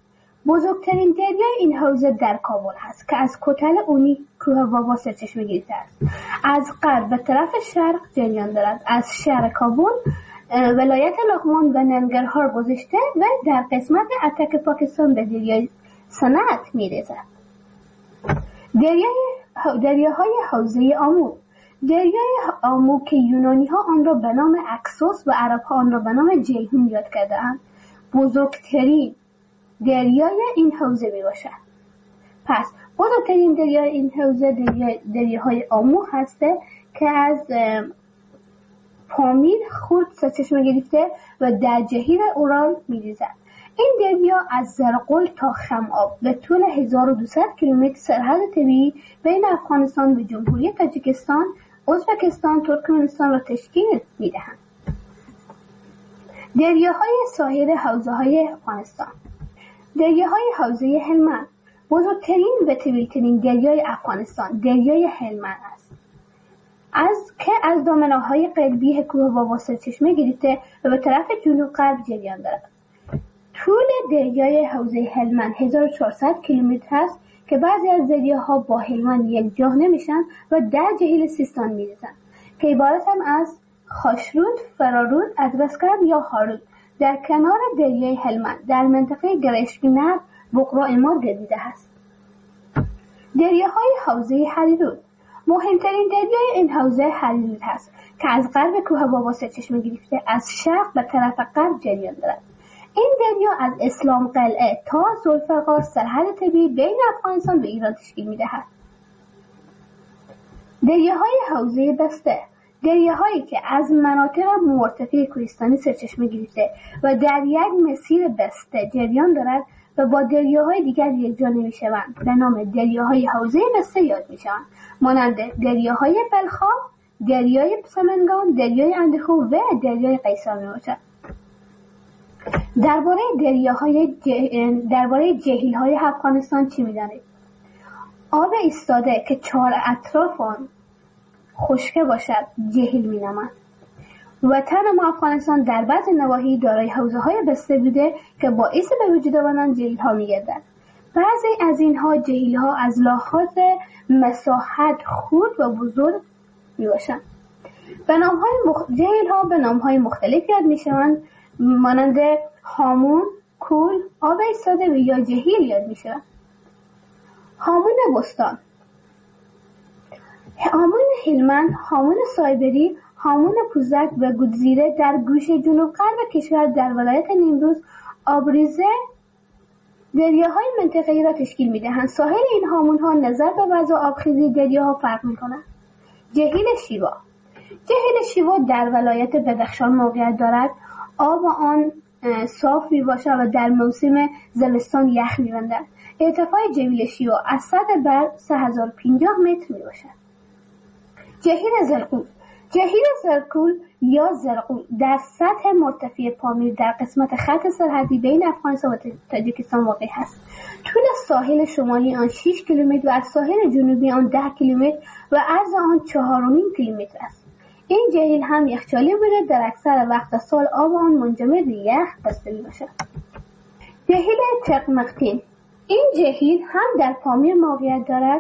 بزرگترین دریای این حوزه در کابل هست که از کتل اونی کوه بابا سرچشمه گرفته است. از غرب به طرف شرق جریان دارد. از شهر کابل ولایت لغمان و ننگرهار گذشته و در قسمت اتک پاکستان به دریای صنعت می‌رسد. دریاهای حوزه آمو. دریای آمو که یونانی ها آن را به نام اکسوس و عرب ها آن را به نام جیهون یاد کرده‌اند، بزرگترین دریای این حوزه میباشد. پس بزرگترین دریای این حوزه دریاهای آمو هسته که از پامیر خورد سرچشمه گرفته و در جهیل اورال میریزد. این دریا از زرقل تا خم‌آب به طول 1200 کیلومتر سرحد طبیعی بین افغانستان و جمهوری تاجیکستان، ازبکستان، ترکمنستان را تشکیل میدهند. دریاهای ساحل حوزه‌های افغانستان. دریاهای حوزه هلمند. بزرگترین و طویل‌ترین دریای افغانستان دریای هلمند است. از دامنه‌های قلبی کوه بابا سرچشمه گرفته و به طرف جنوب غرب جریان دارد. طول دریای حوزه هلمند 1400 کیلومتر است که بعضی از دریاها با هلمند یکجا نمیشن و در جهیل سیستان میریزند که عبارتند از خاشرود، فرارود، ادرسکرد یا هارود. در کنار دریای هلمند در منطقه گرشگینر بقراء گردیده است. دریاهای حوزه هریرود. مهمترین دریای این حوزه هریرود است که از غرب کوه بابا سرچشمه گرفته از شرق به طرف غرب جریان دارد. این دریا از اسلام قلعه تا ذوالفقار سرحد طبیعی بین افغانستان و ایران تشکیل می‌دهد. دریاهای حوزه بسته. دریاهایی که از مناطق مرتفع کوهستانی سرچشمه گرفته و در یک مسیر بسته جریان دارد و با دریاهای دیگر یکجا نمی‌شوند به نام دریاهای حوزه بسته یاد می‌شوند، مانند دریاهای بلخاب، دریای سمنگان، دریای اندخو و دریای قیصر میباشد. درباره جهیل‌های افغانستان چی می‌دانید؟ آب ایستاده که چهار اطراف آن خشک باشد جهیل می‌نامند. وطن ما افغانستان در بعض نواحی دارای حوزه‌های بسته بوده که باعث به وجود آمدن جهیل‌ها می‌گردد. بعضی از اینها جهیل‌ها از لحاظ مساحت خرد و بزرگ میباشند. جهیل‌ها به نام‌های مختلف یاد می‌شوند، مانند هامون، کول، آب ایستاده و یا جهیل یاد می‌شوند. هامون بستان، هامون هلمند، هامون سایبری، هامون پوزک و گودزیره در گوشه جنوب غرب کشور در ولایت نیمروز آبریزه دریاهای منطقه‌ای را تشکیل می‌دهند. ساحل این هامون‌ها نظر به وضع آبخیزی دریاها فرق می‌کند. جهیل شیوا. جهیل شیوا در ولایت بدخشان موقعیت دارد. آب آن صاف میباشد و در موسم زمستان یخ می‌بندد. ارتفاع جهیل شیوا از سطح بر 3050 متر میباشد. جهیل زرقول. جهیل زرقول یا زرقول در سطح مرتفع پامیر در قسمت خط سرحدی بین افغانستان و تاجیکستان واقع است. طول ساحل شمالی آن 6 کیلومتر و از ساحل جنوبی آن 10 کیلومتر و عرض آن 4.5 کیلومتر است. این جهیل هم یخچالی بوده، در اکثر وقت سال آب آن منجمد به یخ بسته میباشد. جهیل چقمقتین. این جهیل هم در پامیر موقعیت دارد.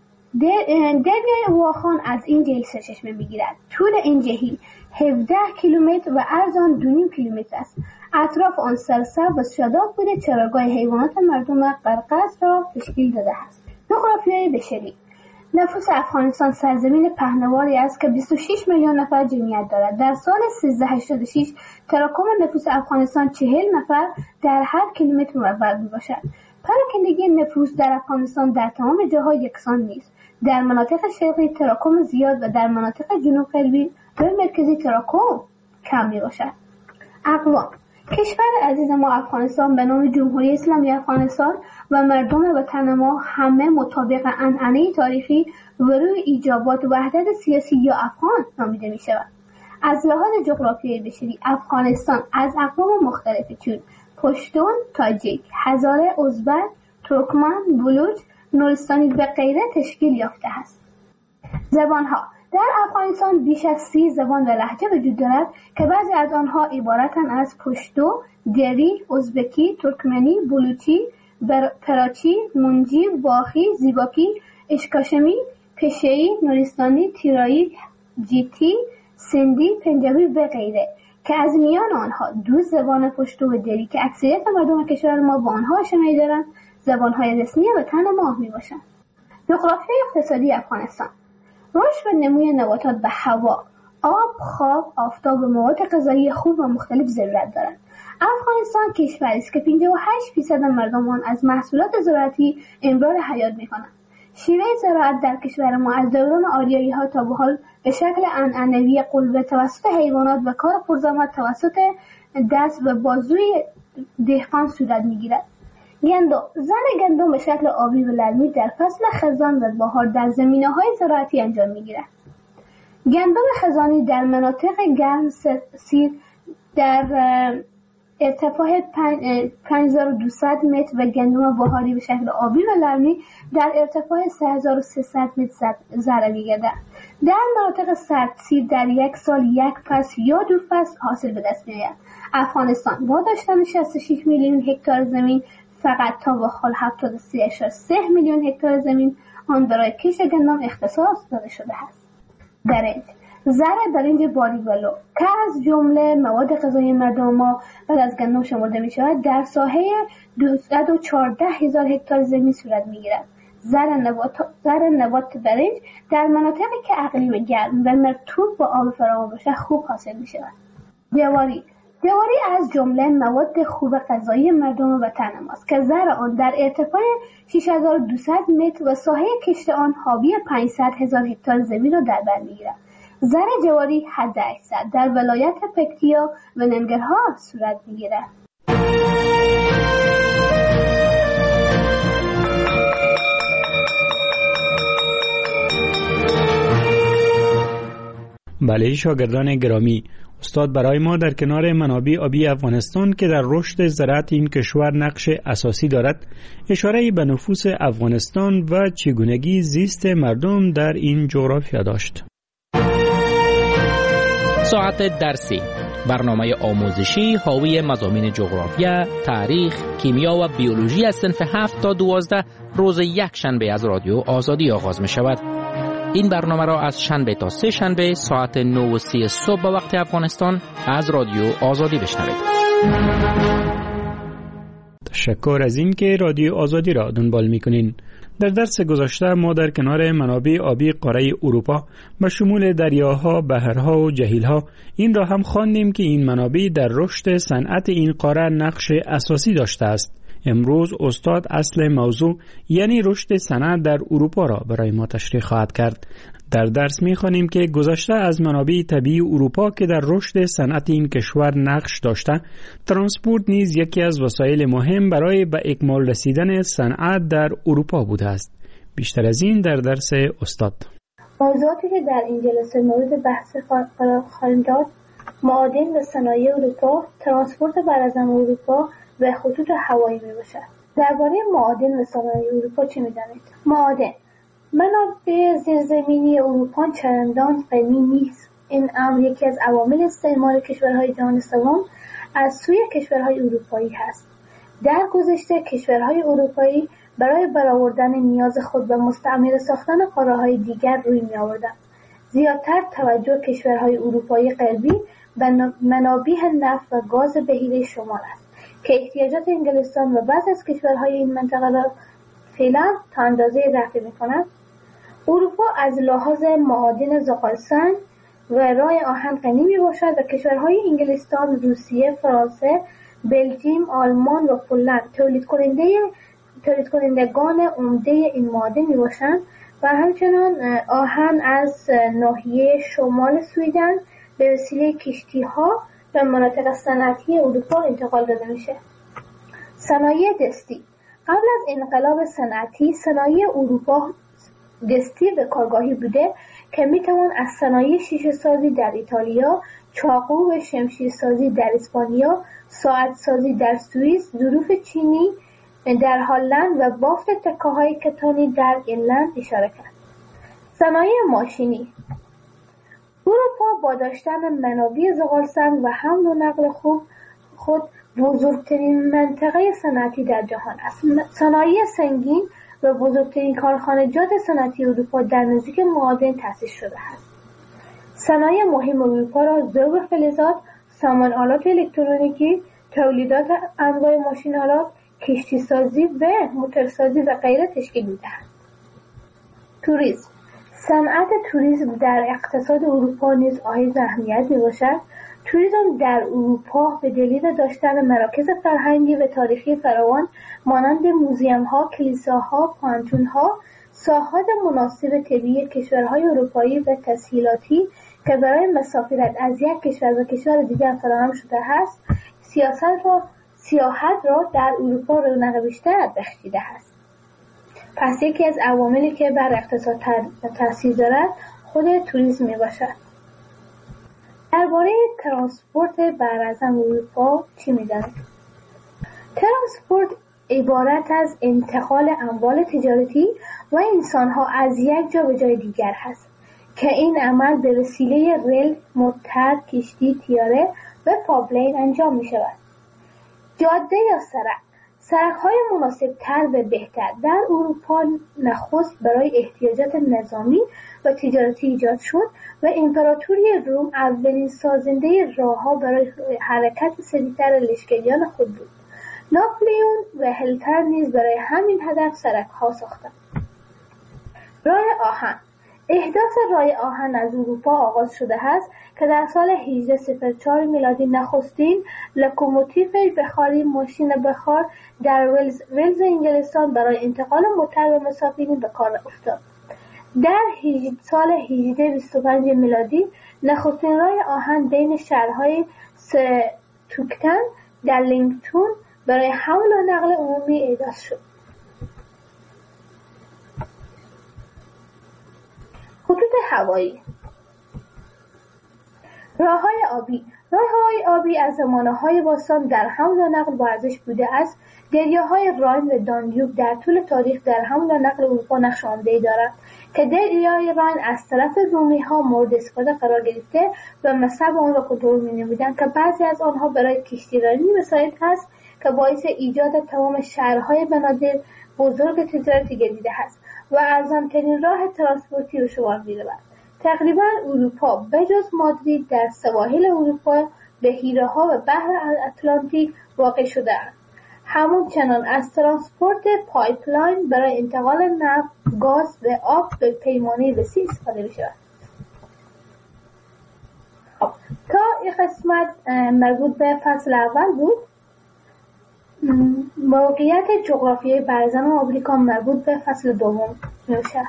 دریای واخان از این جهیل سرچشمه میگیرد. طول این جهیل 17 کیلومتر و عرض آن 2.5 کیلومتر است. اطراف آن سرسبز و شاداب بوده، چراگاه حیوانات مردم قرقاز را تشکیل داده است. جغرافیای بشری. نفوس افغانستان سرزمین پهناوری است که 26 میلیون نفر جمعیت دارد. در سال 1386 تراکم نفوس افغانستان 40 نفر در هر کیلومتر مربع میباشد. پراکندگی نفوس در افغانستان در تمام جاها یکسان نیست. در مناطق شرقی تراکم زیاد و در مناطق جنوب غربی و مرکزی تراکم کم میباشد. اقوام. کشور عزیز ما افغانستان به نام جمهوری اسلامی افغانستان و مردم وطن ما همه مطابق عنعنه تاریخی و روی ایجابات وحدت سیاسی یا افغان نامیده می شود. از لحاظ جغرافیایی بشری افغانستان از اقوام مختلفی چون پشتون، تاجیک، هزاره، ازبک، ترکمن، بلوچ، نورستانی و غیره تشکیل یافته است. زبانها. در افغانستان بیش از 30 زبان و لهجه وجود دارد که بعضی از آنها عبارتند از پشتو، دری، ازبکی، ترکمنی، بلوچی پراچی، منجی، باخی، زیباکی، اشکاشمی، پشه‌ای، نورستانی، تیرایی، جیتی، سندی، پنجابی و غیره که از میان آنها دو زبان پشتو و دری که اکثریت مردم کشور ما با آنها آشنایی دارند زبان‌های رسمی وطن ما میباشند. جغرافیای اقتصادی افغانستان: رشد و نموی نباتات به هوا، آب، خاک، آفتاب و مواد غذایی خوب و مختلف ضرورت دارند. افغانستان کشوری است که 58% مردم آن از محصولات زراعتی امرار حیات می‌کنند. شیوه زراعت در کشور ما از دوران آریایی‌ها تا به حال به شکل عنعنوی قلبه توسط حیوانات و کار پرزحمت توسط دست و بازوی دهقان صورت می‌گیرد. گندم: زرع گندم به شکل آبی و لرمی در فصل خزان و بهار در زمینه‌های زراعتی انجام می‌گیرد. گندم خزانی در مناطق گرم سیر در ارتفاع 5200 متر و گندم بهاری به شکل آبی و لرمی در ارتفاع 3300 متر زرع می‌گردد. در مناطق سردسیر در یک سال یک فصل یا دو فصل حاصل به دست می‌آید. افغانستان با داشتن 66 میلیون هکتار زمین فقط تا به حال 73.3 میلیون هکتار زمین آن برای کشت گندم اختصاص داده شده است. برنج: زرع برنج باریولو که از جمله مواد غذایی مردم ما بعد از گندم شمرده می شود در ساحه 214,000 هکتار زمین صورت می گیرد. زرع نبات برنج در مناطقی که اقلیم گرم و مرطوب با آب فراوان باشد خوب حاصل می شود. جواری از جمله مواد خوب غذایی مردم وطن ماست که زرع آن در ارتفاع 6200 متر و ساحه کشت آن حاوی 500,000 هکتار زمین را در بر می‌گیرد. زرع جواری حداکثر در ولایت پکتیا و ننگرهار صورت می‌گیرد. بله شاگردان گرامی، استاد برای ما در کنار منابع آبی افغانستان که در رشد زراعت این کشور نقش اساسی دارد اشاره به نفوس افغانستان و چگونگی زیست مردم در این جغرافیا داشت. ساعت درسی، برنامه آموزشی حاوی مضامین جغرافیا، تاریخ، کیمیا و بیولوژی از صنف 7 تا 12 روز یک شنبه از رادیو آزادی آغاز می شود. این برنامه را از شنبه تا سه شنبه ساعت 9:30 صبح به وقت افغانستان از رادیو آزادی بشنوید. تشکر از این که رادیو آزادی را دنبال می‌کنین. در درس گذشته ما در کنار منابع آبی قاره اروپا به شمول دریاها، بحرها و جهیلها این را هم خواندیم که این منابع در رشد صنعت این قاره نقش اساسی داشته است. امروز استاد اصل موضوع یعنی رشد صنعت در اروپا را برای ما تشریح خواهد کرد. در درس می‌خوانیم که گذشته از منابع طبیعی اروپا که در رشد صنعت این کشور نقش داشته، ترانسپورت نیز یکی از وسایل مهم برای به اکمال رسیدن صنعت در اروپا بوده است. بیشتر از این در درس استاد. موضوعاتی که در این جلسه مورد بحث قرار خواهیم داد: معادن و صنایع اروپا، ترانسپورت براعظم اروپا و خطوط هوایی میباشد. درباره معادن و صنایع اروپا چه می‌دانید؟ معادن: منابع زیرزمینی اروپا چندان غنی نیست. این امر یکی از عوامل استعمار کشورهای جهان سوم از سوی کشورهای اروپایی هست. در گذشته کشورهای اروپایی برای برآوردن نیاز خود به مستعمره ساختن قاره‌های دیگر روی می‌آوردند. زیادتر توجه کشورهای اروپایی غربی به منابع نفت و گاز بحیره شمال است که احتیاجات انگلستان و بعضی از کشورهای این منطقه را فعلا تا اندازه رفع می‌کند. اروپا از لحاظ معادن زغالسنگ و رای آهن غنی میباشد و کشورهای انگلستان، روسیه، فرانسه، بلژیم، آلمان و پولند تولید کنندگان عمده این معادن میباشند و همچنان آهن از ناحیه شمال سویدن به وسیله کشتی‌ها به مناطق صنعتی اروپا انتقال داده میشه. صنایع دستی: قبل از انقلاب صنعتی صنایع اروپا دستی به کارگاهی بوده که میتوان از صنایع شیشه سازی در ایتالیا، چاقو و شمشیر سازی در اسپانیا، ساعت سازی در سوئیس، ظروف چینی در هلند و بافت تکه‌های کتانی در ایرلند اشاره کرد. صنایع ماشینی: اروپا با داشتن منابع زغالسنگ و حمل و نقل خود بزرگترین منطقه صنعتی در جهان است. صنایع سنگین و بزرگترین کارخانجات صنعتی اروپا در نزدیک معادن تأسیس شده است. صنایع مهم اروپا را ذوب فلزات، سامان آلات الکترونیکی، تولیدات انواع ماشین‌آلات، کشتیسازی و موتورسازی و غیره تشکیل می‌دهد. توریسم. صنعت توریسم در اقتصاد اروپا نیز حائز اهمیت می‌باشد. توریسم در اروپا به دلیل داشتن مراکز فرهنگی و تاریخی فراوان مانند موزیم‌ها، کلیساها، پانتون‌ها، ساحات مناسب طبیعی کشورهای اروپایی و تسهیلاتی که برای مسافرت از یک کشور به کشور دیگر فراهم شده است، سیاحت را در اروپا رونق بیشتر بخشیده است. پس یکی از عواملی که بر اقتصاد تاثیر دارد خود توریسم میباشد. درباره ترانسپورت براعظم اروپا چی می‌دانید؟ ترانسپورت عبارت از انتقال اموال تجارتی و انسان‌ها از یک جا به جای دیگر است که این عمل به وسیله ریل، موتر، کشتی، طیاره و پایپلاین انجام می‌شود. جاده یا سرک‌های مناسب‌تر و بهتر در اروپا نخست برای احتیاجات نظامی و تجارتی ایجاد شد و امپراتوری روم اولین سازنده راه‌ها برای حرکت سریعتر لشکریان خود بود. ناپلئون و هیتلر نیز برای همین هدف سرک‌ها ساختند. راه آهن. احداث راه آهن از اروپا آغاز شده است که در سال 1804 میلادی نخستین لوکوموتیو بخاری ماشین بخار در ولز انگلستان برای انتقال موتر و مسافرین به کار افتاد. در سال 1825 میلادی نخستین راه آهن بین شهرهای ستوکتن در لینکتون برای حمل و نقل عمومی احداث شد. خطوط هوایی. راه‌های آبی از زمانه‌های باستان در حمل و نقل با ارزش بوده است. دریاهای راین و دانیوب در طول تاریخ در حمل و نقل اروپا نقش عمده‌ای دارد که دریای راین از طرف رومی‌ها مورد استفاده قرار گرفته و مصب آن را کنترل می‌نمودند که بعضی از آنها برای کشتیرانی وسایل است که باعث ایجاد تمام شهرهای بنادر بزرگ تجارتی گردیده است و ارزان‌ترین راه ترانسپورتی به شمار می‌رود. تقریباً اروپا بجز مادرید در سواحل اروپا بحیره‌ها و بحر اتلانتیک واقع شده است. همچنان از ترانسپورت پایپلاین برای انتقال نفت، گاز و آب به پیمانه وسیع استفاده می‌شود. تا این قسمت مربوط به فصل اول بود. موقعیت جغرافیایی براعظم آمریکا مربوط به فصل دوم میشه.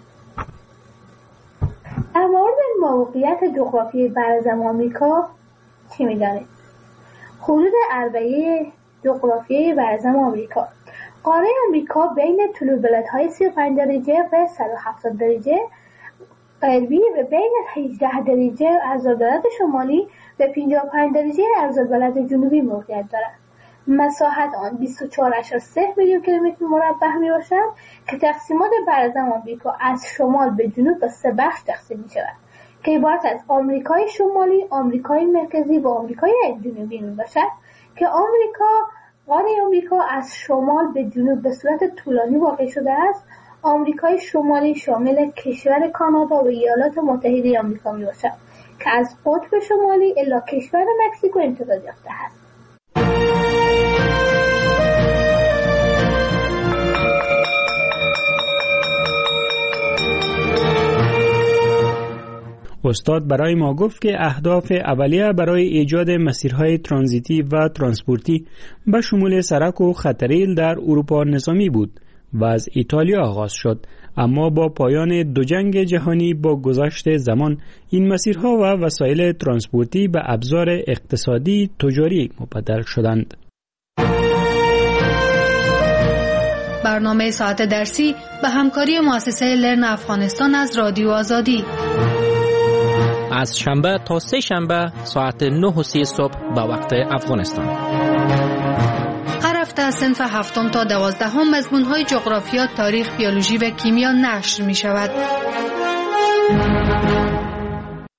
در مورد موقعیت جغرافیایی براعظم آمریکا چی میدانید؟ حدود عربه جغرافیایی براعظم آمریکا. قاره آمریکا بین طول بلندهای 35 درجه و 170 درجه غربی و بین 18 درجه عرض‌البلد شمالی و 55 درجه عرض‌البلد جنوبی موقعیت دارد. مساحت آن 24.3 میلیون کیلومتر مربع می باشد که تقسیمات براعظم آمریکا از شمال به جنوب به 3 بخش تقسیم می شود که عبارت از آمریکای شمالی، آمریکای مرکزی و آمریکای جنوبی می باشد که قاره آمریکا از شمال به جنوب به صورت طولانی واقع شده است. آمریکای شمالی شامل کشور کانادا و ایالات متحده آمریکا می باشد که از قطب شمالی الی کشور مکزیکو امتداد یافته است. استاد برای ما گفت که اهداف اولیه برای ایجاد مسیرهای ترانزیتی و ترانسپورتی به شمول سرک و خط-ریل در اروپا نظامی بود و از ایتالیا آغاز شد، اما با پایان دو جنگ جهانی با گذشت زمان این مسیرها و وسایل ترانسپورتی به ابزار اقتصادی تجاری مبدل شدند. برنامه ساعت درسی به همکاری مؤسسه لرن افغانستان از رادیو آزادی از شنبه تا سه شنبه ساعت 9:30 صبح به وقت افغانستان. هر هفته از صنف 7 تا 12 مضمون‌های جغرافیا، تاریخ، بیولوژی و کیمیا نشر می شود.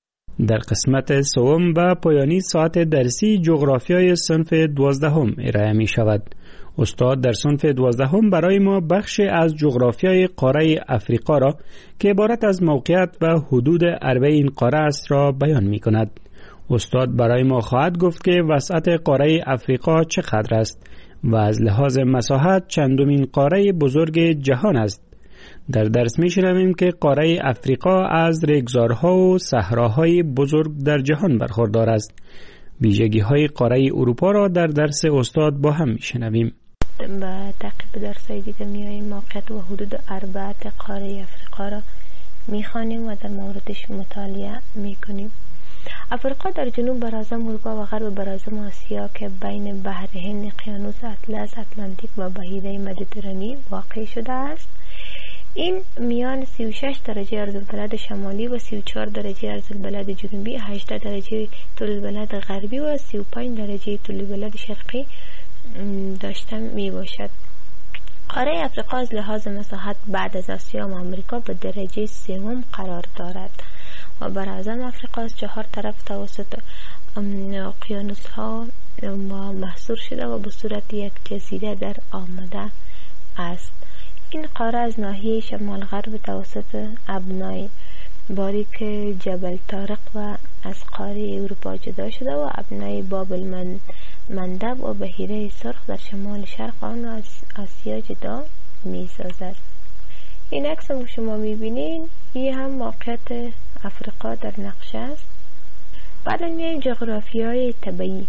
در قسمت سوم و پایانی ساعت درسی جغرافیای صنف 12 ارائه می شود. استاد در صنف 12 برای ما بخش از جغرافیای قاره افریقا را که عبارت از موقعیت و حدود عربه این قاره است را بیان می کند. استاد برای ما خواهد گفت که وسعت قاره افریقا چقدر است و از لحاظ مساحت چندمین قاره بزرگ جهان است. در درس می شنویم که قاره افریقا از ریگزارها و صحراهای بزرگ در جهان برخوردار است. ویژگی های قاره اروپا را در درس استاد با هم می شنویم. با تعقیب درس‌های دیگه میاییم موقعیت و حدود اربعه قاره افریقا را میخوانیم و در موردش مطالعه میکنیم. افریقا در جنوب براعظم اروپا و غرب براعظم آسیا که بین بحر هند، اقیانوس اطلس، اتلانتیک و بحیره مدیترانی واقع شده است. این میان 36 درجه عرض‌البلد شمالی و 34 درجه عرض‌البلد جنوبی، 18 درجه طول البلد غربی و 35 درجه طول البلد شرقی داشته می باشد. قاره افریقا از لحاظ مساحت بعد از آسیا و آمریکا به درجه سوم قرار دارد و براعظم افریقا از 4 طرف توسط اقیانوس ها محصور شده و به صورت یک جزیره در آمده است. این قاره از ناحیه شمال غرب توسط ابنای باریک جبل طارق و از قاره اروپا جدا شده و ابنای بابل مندب و بحیره سرخ در شمال شرق آن از آسیا جدا می سازد. این عکس هم شما می بینین، این هم موقعیت افریقا در نقشه است. بعد میایم جغرافیای طبیعی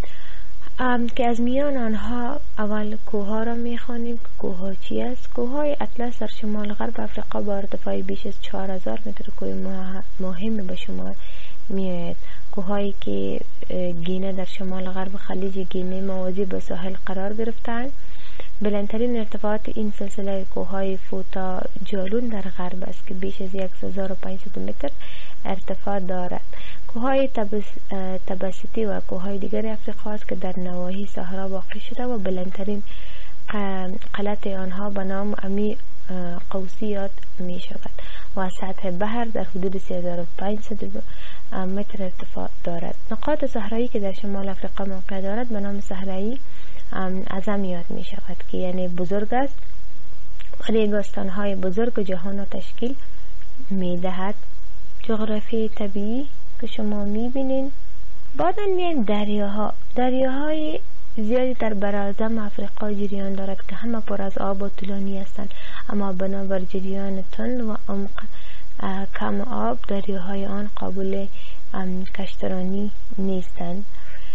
که از میان آنها اول کوه را می خوانیم که کوه ها چی است. کوه های اطلس در شمال غرب افریقا با ارتفاع بیش از 4000 متر کوه مهم به شمار می آید. کوههایی که گینه در شمال غرب خلیج گینه موازی به ساحل قرار گرفتند. بلندترین ارتفاعات این سلسله کوههای فوتا جالون در غرب است که بیش از 1500 متر ارتفاع دارد. کوههای تبسیتی و کوههای دیگر افریقا است که در نواحی صحرا واقع شده و بلندترین قلعه آنها به نام امی قوسی یاد می شود و از سطح بحر در حدود 3500 متر ارتفاع دارد. نقاط صحرایی که در شمال افریقا موقع دارد به نام صحرایی اعظم یاد می شود که یعنی بزرگ است و ریگستان‌های بزرگ جهان را تشکیل می دهد. جغرافی طبیعی که شما می بینین. بعد میایم دریاهای زیادی در براعظم افریقا جریان دارد که همه پر از آب و طولانی هستند، اما بنابر جریان تند و عمق کم آب دریاهای آن قابل کشترانی نیستند.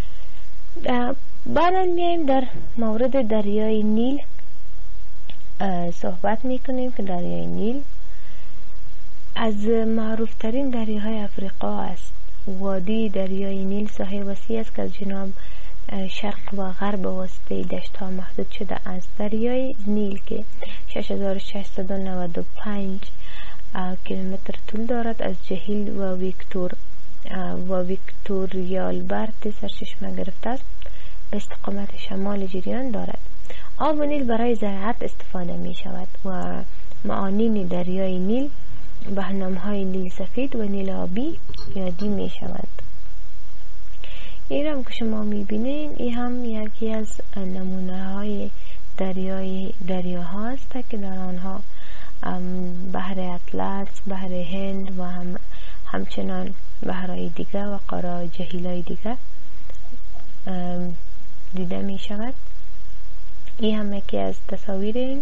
بعد میایم در مورد دریای نیل صحبت میکنیم که دریای نیل از معروف ترین دریاهای افریقا است. وادی دریای نیل ساحه وسیع است که از جنوب شرق و غرب واسطه دشت ها محدود شده است. دریای نیل که 6695 کیلومتر طول دارد از جهیل و ویکتوریالبرت سرچشمه گرفته است به استقامت شمال جریان دارد. آب نیل برای زراعت استفاده می شود و معانین دریای نیل به نام‌های نیل سفید و نیل آبی یادی می شود. این هم که شما می بینین این هم یکی از نمونه های دریاها است که در آنها بحر اطلس، بحر هند و همچنان بحرهای دیگر و قاره جهیل‌های دیگر دیده می شود. این هم یکی از تصاویر این.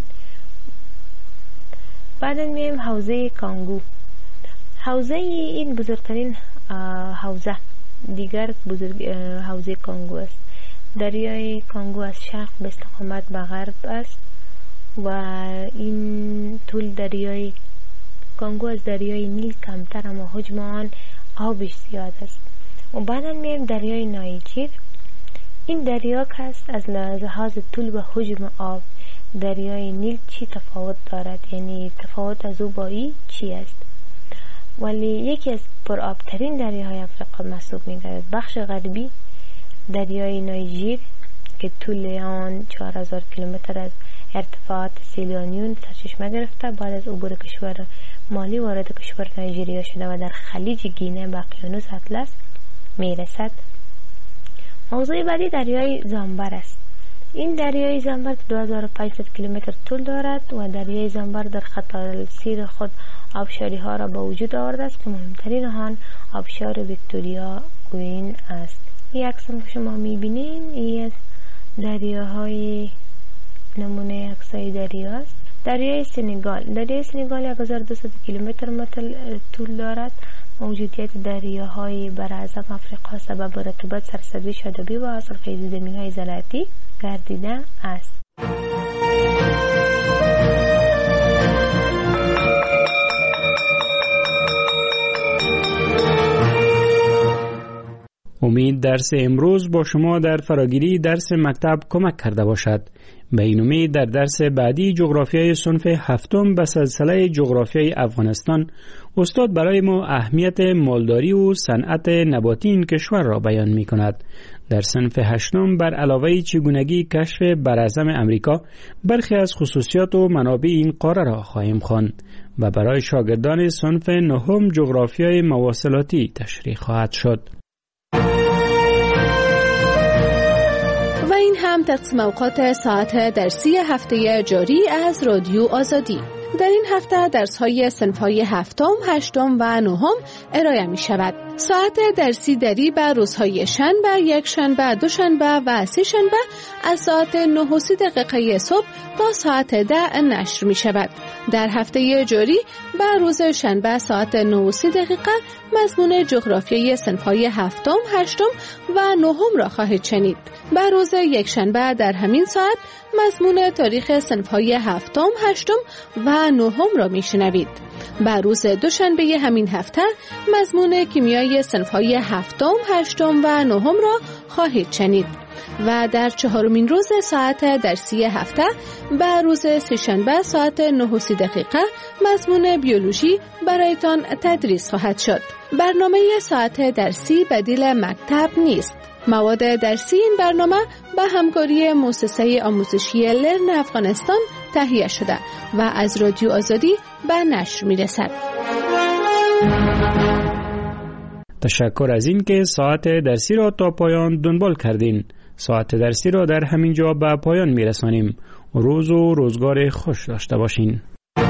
بعد میایم حوزه کانگو. حوزه این بزرگترین حوزه دیگر حوزه کانگو است. دریای کانگو از شرق به استقامت به غرب است و این طول دریای کانگو از دریای نیل کمتر اما حجم آن آبش زیاد است. و بعد میایم دریای نایجر. این دریا که است از لحاظ طول و حجم آب دریای نیل چی تفاوت دارد، یعنی تفاوت از او با این چی است؟ ولی یکی از پرآبترین دریاهای افریقا محسوب می‌گردد. بخش غربی دریای نایجر که طول آن 4000 کیلومتر از ارتفاعات سیلیانیون سرچشمه گرفته بعد از عبور کشور مالی وارد کشور نایجریا شده و در خلیج گینه به اقیانوس اطلس میرسد. موضوع بعدی دریای زامبر است. این دریای زامبر 2500 کیلومتر طول دارد و دریای زامبر در خط السیر خود آبشاری ها را به وجود آورده است که مهمترین آن آبشار ویکتوریا گوین است. این عکس که شما میبینین این از دریاهای نمونه عکسای دریا است. دریای سنگال 1200 کیلومتر طول دارد. موجودیت دریاهای براعظم افریقا سبب رطوبت، سرسبزی، شادابی و حاصلخیزی زمین‌های زراعتی گردیده است. امید درس امروز با شما در فراگیری درس مکتب کمک کرده باشد. به این امید در درس بعدی جغرافیای صنف هفتم به سلسله جغرافیای افغانستان استاد برای ما اهمیت مالداری و صنعت نباتی این کشور را بیان می کند. در صنف هشتم بر علاوه چگونگی کشف براعظم امریکا برخی از خصوصیات و منابع این قاره را خواهیم خواند و برای شاگردان صنف نهم جغرافیای مواصلاتی تشریح خواهد شد. و این هم تقسیم اوقات ساعت درسی هفته جاری از رادیو آزادی. در این هفته درس‌های صنف‌های هفتم، هشتم و نهم ارائه می‌شود. ساعت درسی دری به روزهای شنبه، یکشنبه، دوشنبه و سه‌شنبه از ساعت 9:30 صبح تا ساعت 10 نشر می‌شود. در هفته جاری به روز شنبه ساعت 9:30 مضمون جغرافیای صنف‌های هفتم، هشتم و نهم را خواهید شنید. به روز یکشنبه در همین ساعت مضمون تاریخ صنف‌های هفتم، هشتم و نهم را میشنوید. به روز دوشنبه همین هفته مضمون کیمیای صنف‌های هفتم، هشتم و نهم را خواهید شنید. و در چهارمین روز ساعت درسی هفته به روز سه‌شنبه ساعت 9:30 مضمون بیولوژی برایتان تدریس خواهد شد. برنامه ساعت درسی بدیل مکتب نیست. مواد درسی این برنامه به همکاری مؤسسه آموزشی لرن افغانستان تهیه شده و از رادیو آزادی به نشر می‌رسد. تشکر از این که ساعت درسی را تا پایان دنبال کردین. ساعت درسی را در همین جا به پایان می‌رسانیم. روز و روزگار خوش داشته باشین.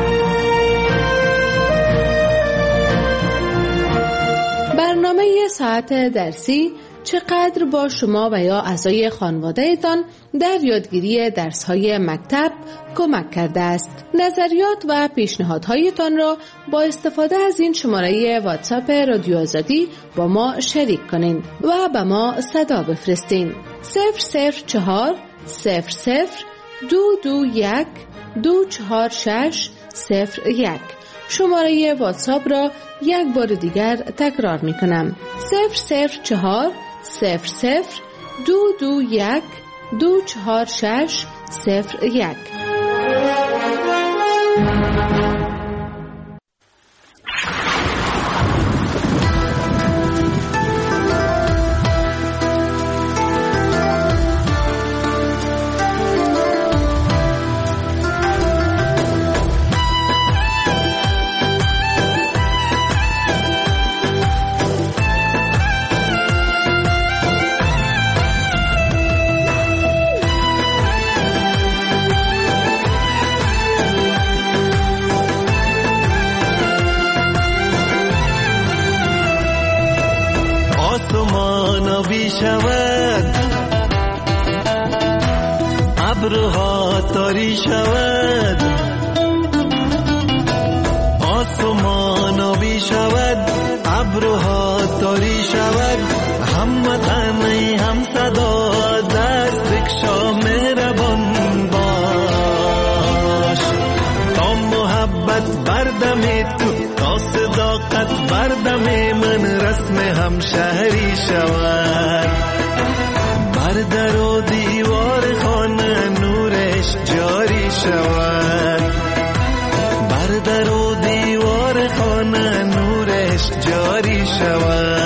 برنامه ساعت درسی چقدر با شما و یا اعضای خانواده‌تان در یادگیری درس‌های مکتب کمک کرده است. نظریات و پیشنهادهایتان را با استفاده از این شماره واتساپ رادیو آزادی با ما شریک کنین و به ما صدا بفرستین. 004 00 221 246 01. شماره واتساپ را یک بار دیگر تکرار می کنم. 004 00 221 246 01. ابرها تاری شود، آسمان آبی شود، ابرها تاری شود، هموطن هم صدا دست بکشا مهربان باش، تا محبت بردم تو، تا صداقت بردم من رسم همشهری شود، بر در و دیوار خانه نورش جاری شود، بر در و دیوار خانه نورش جاری شود.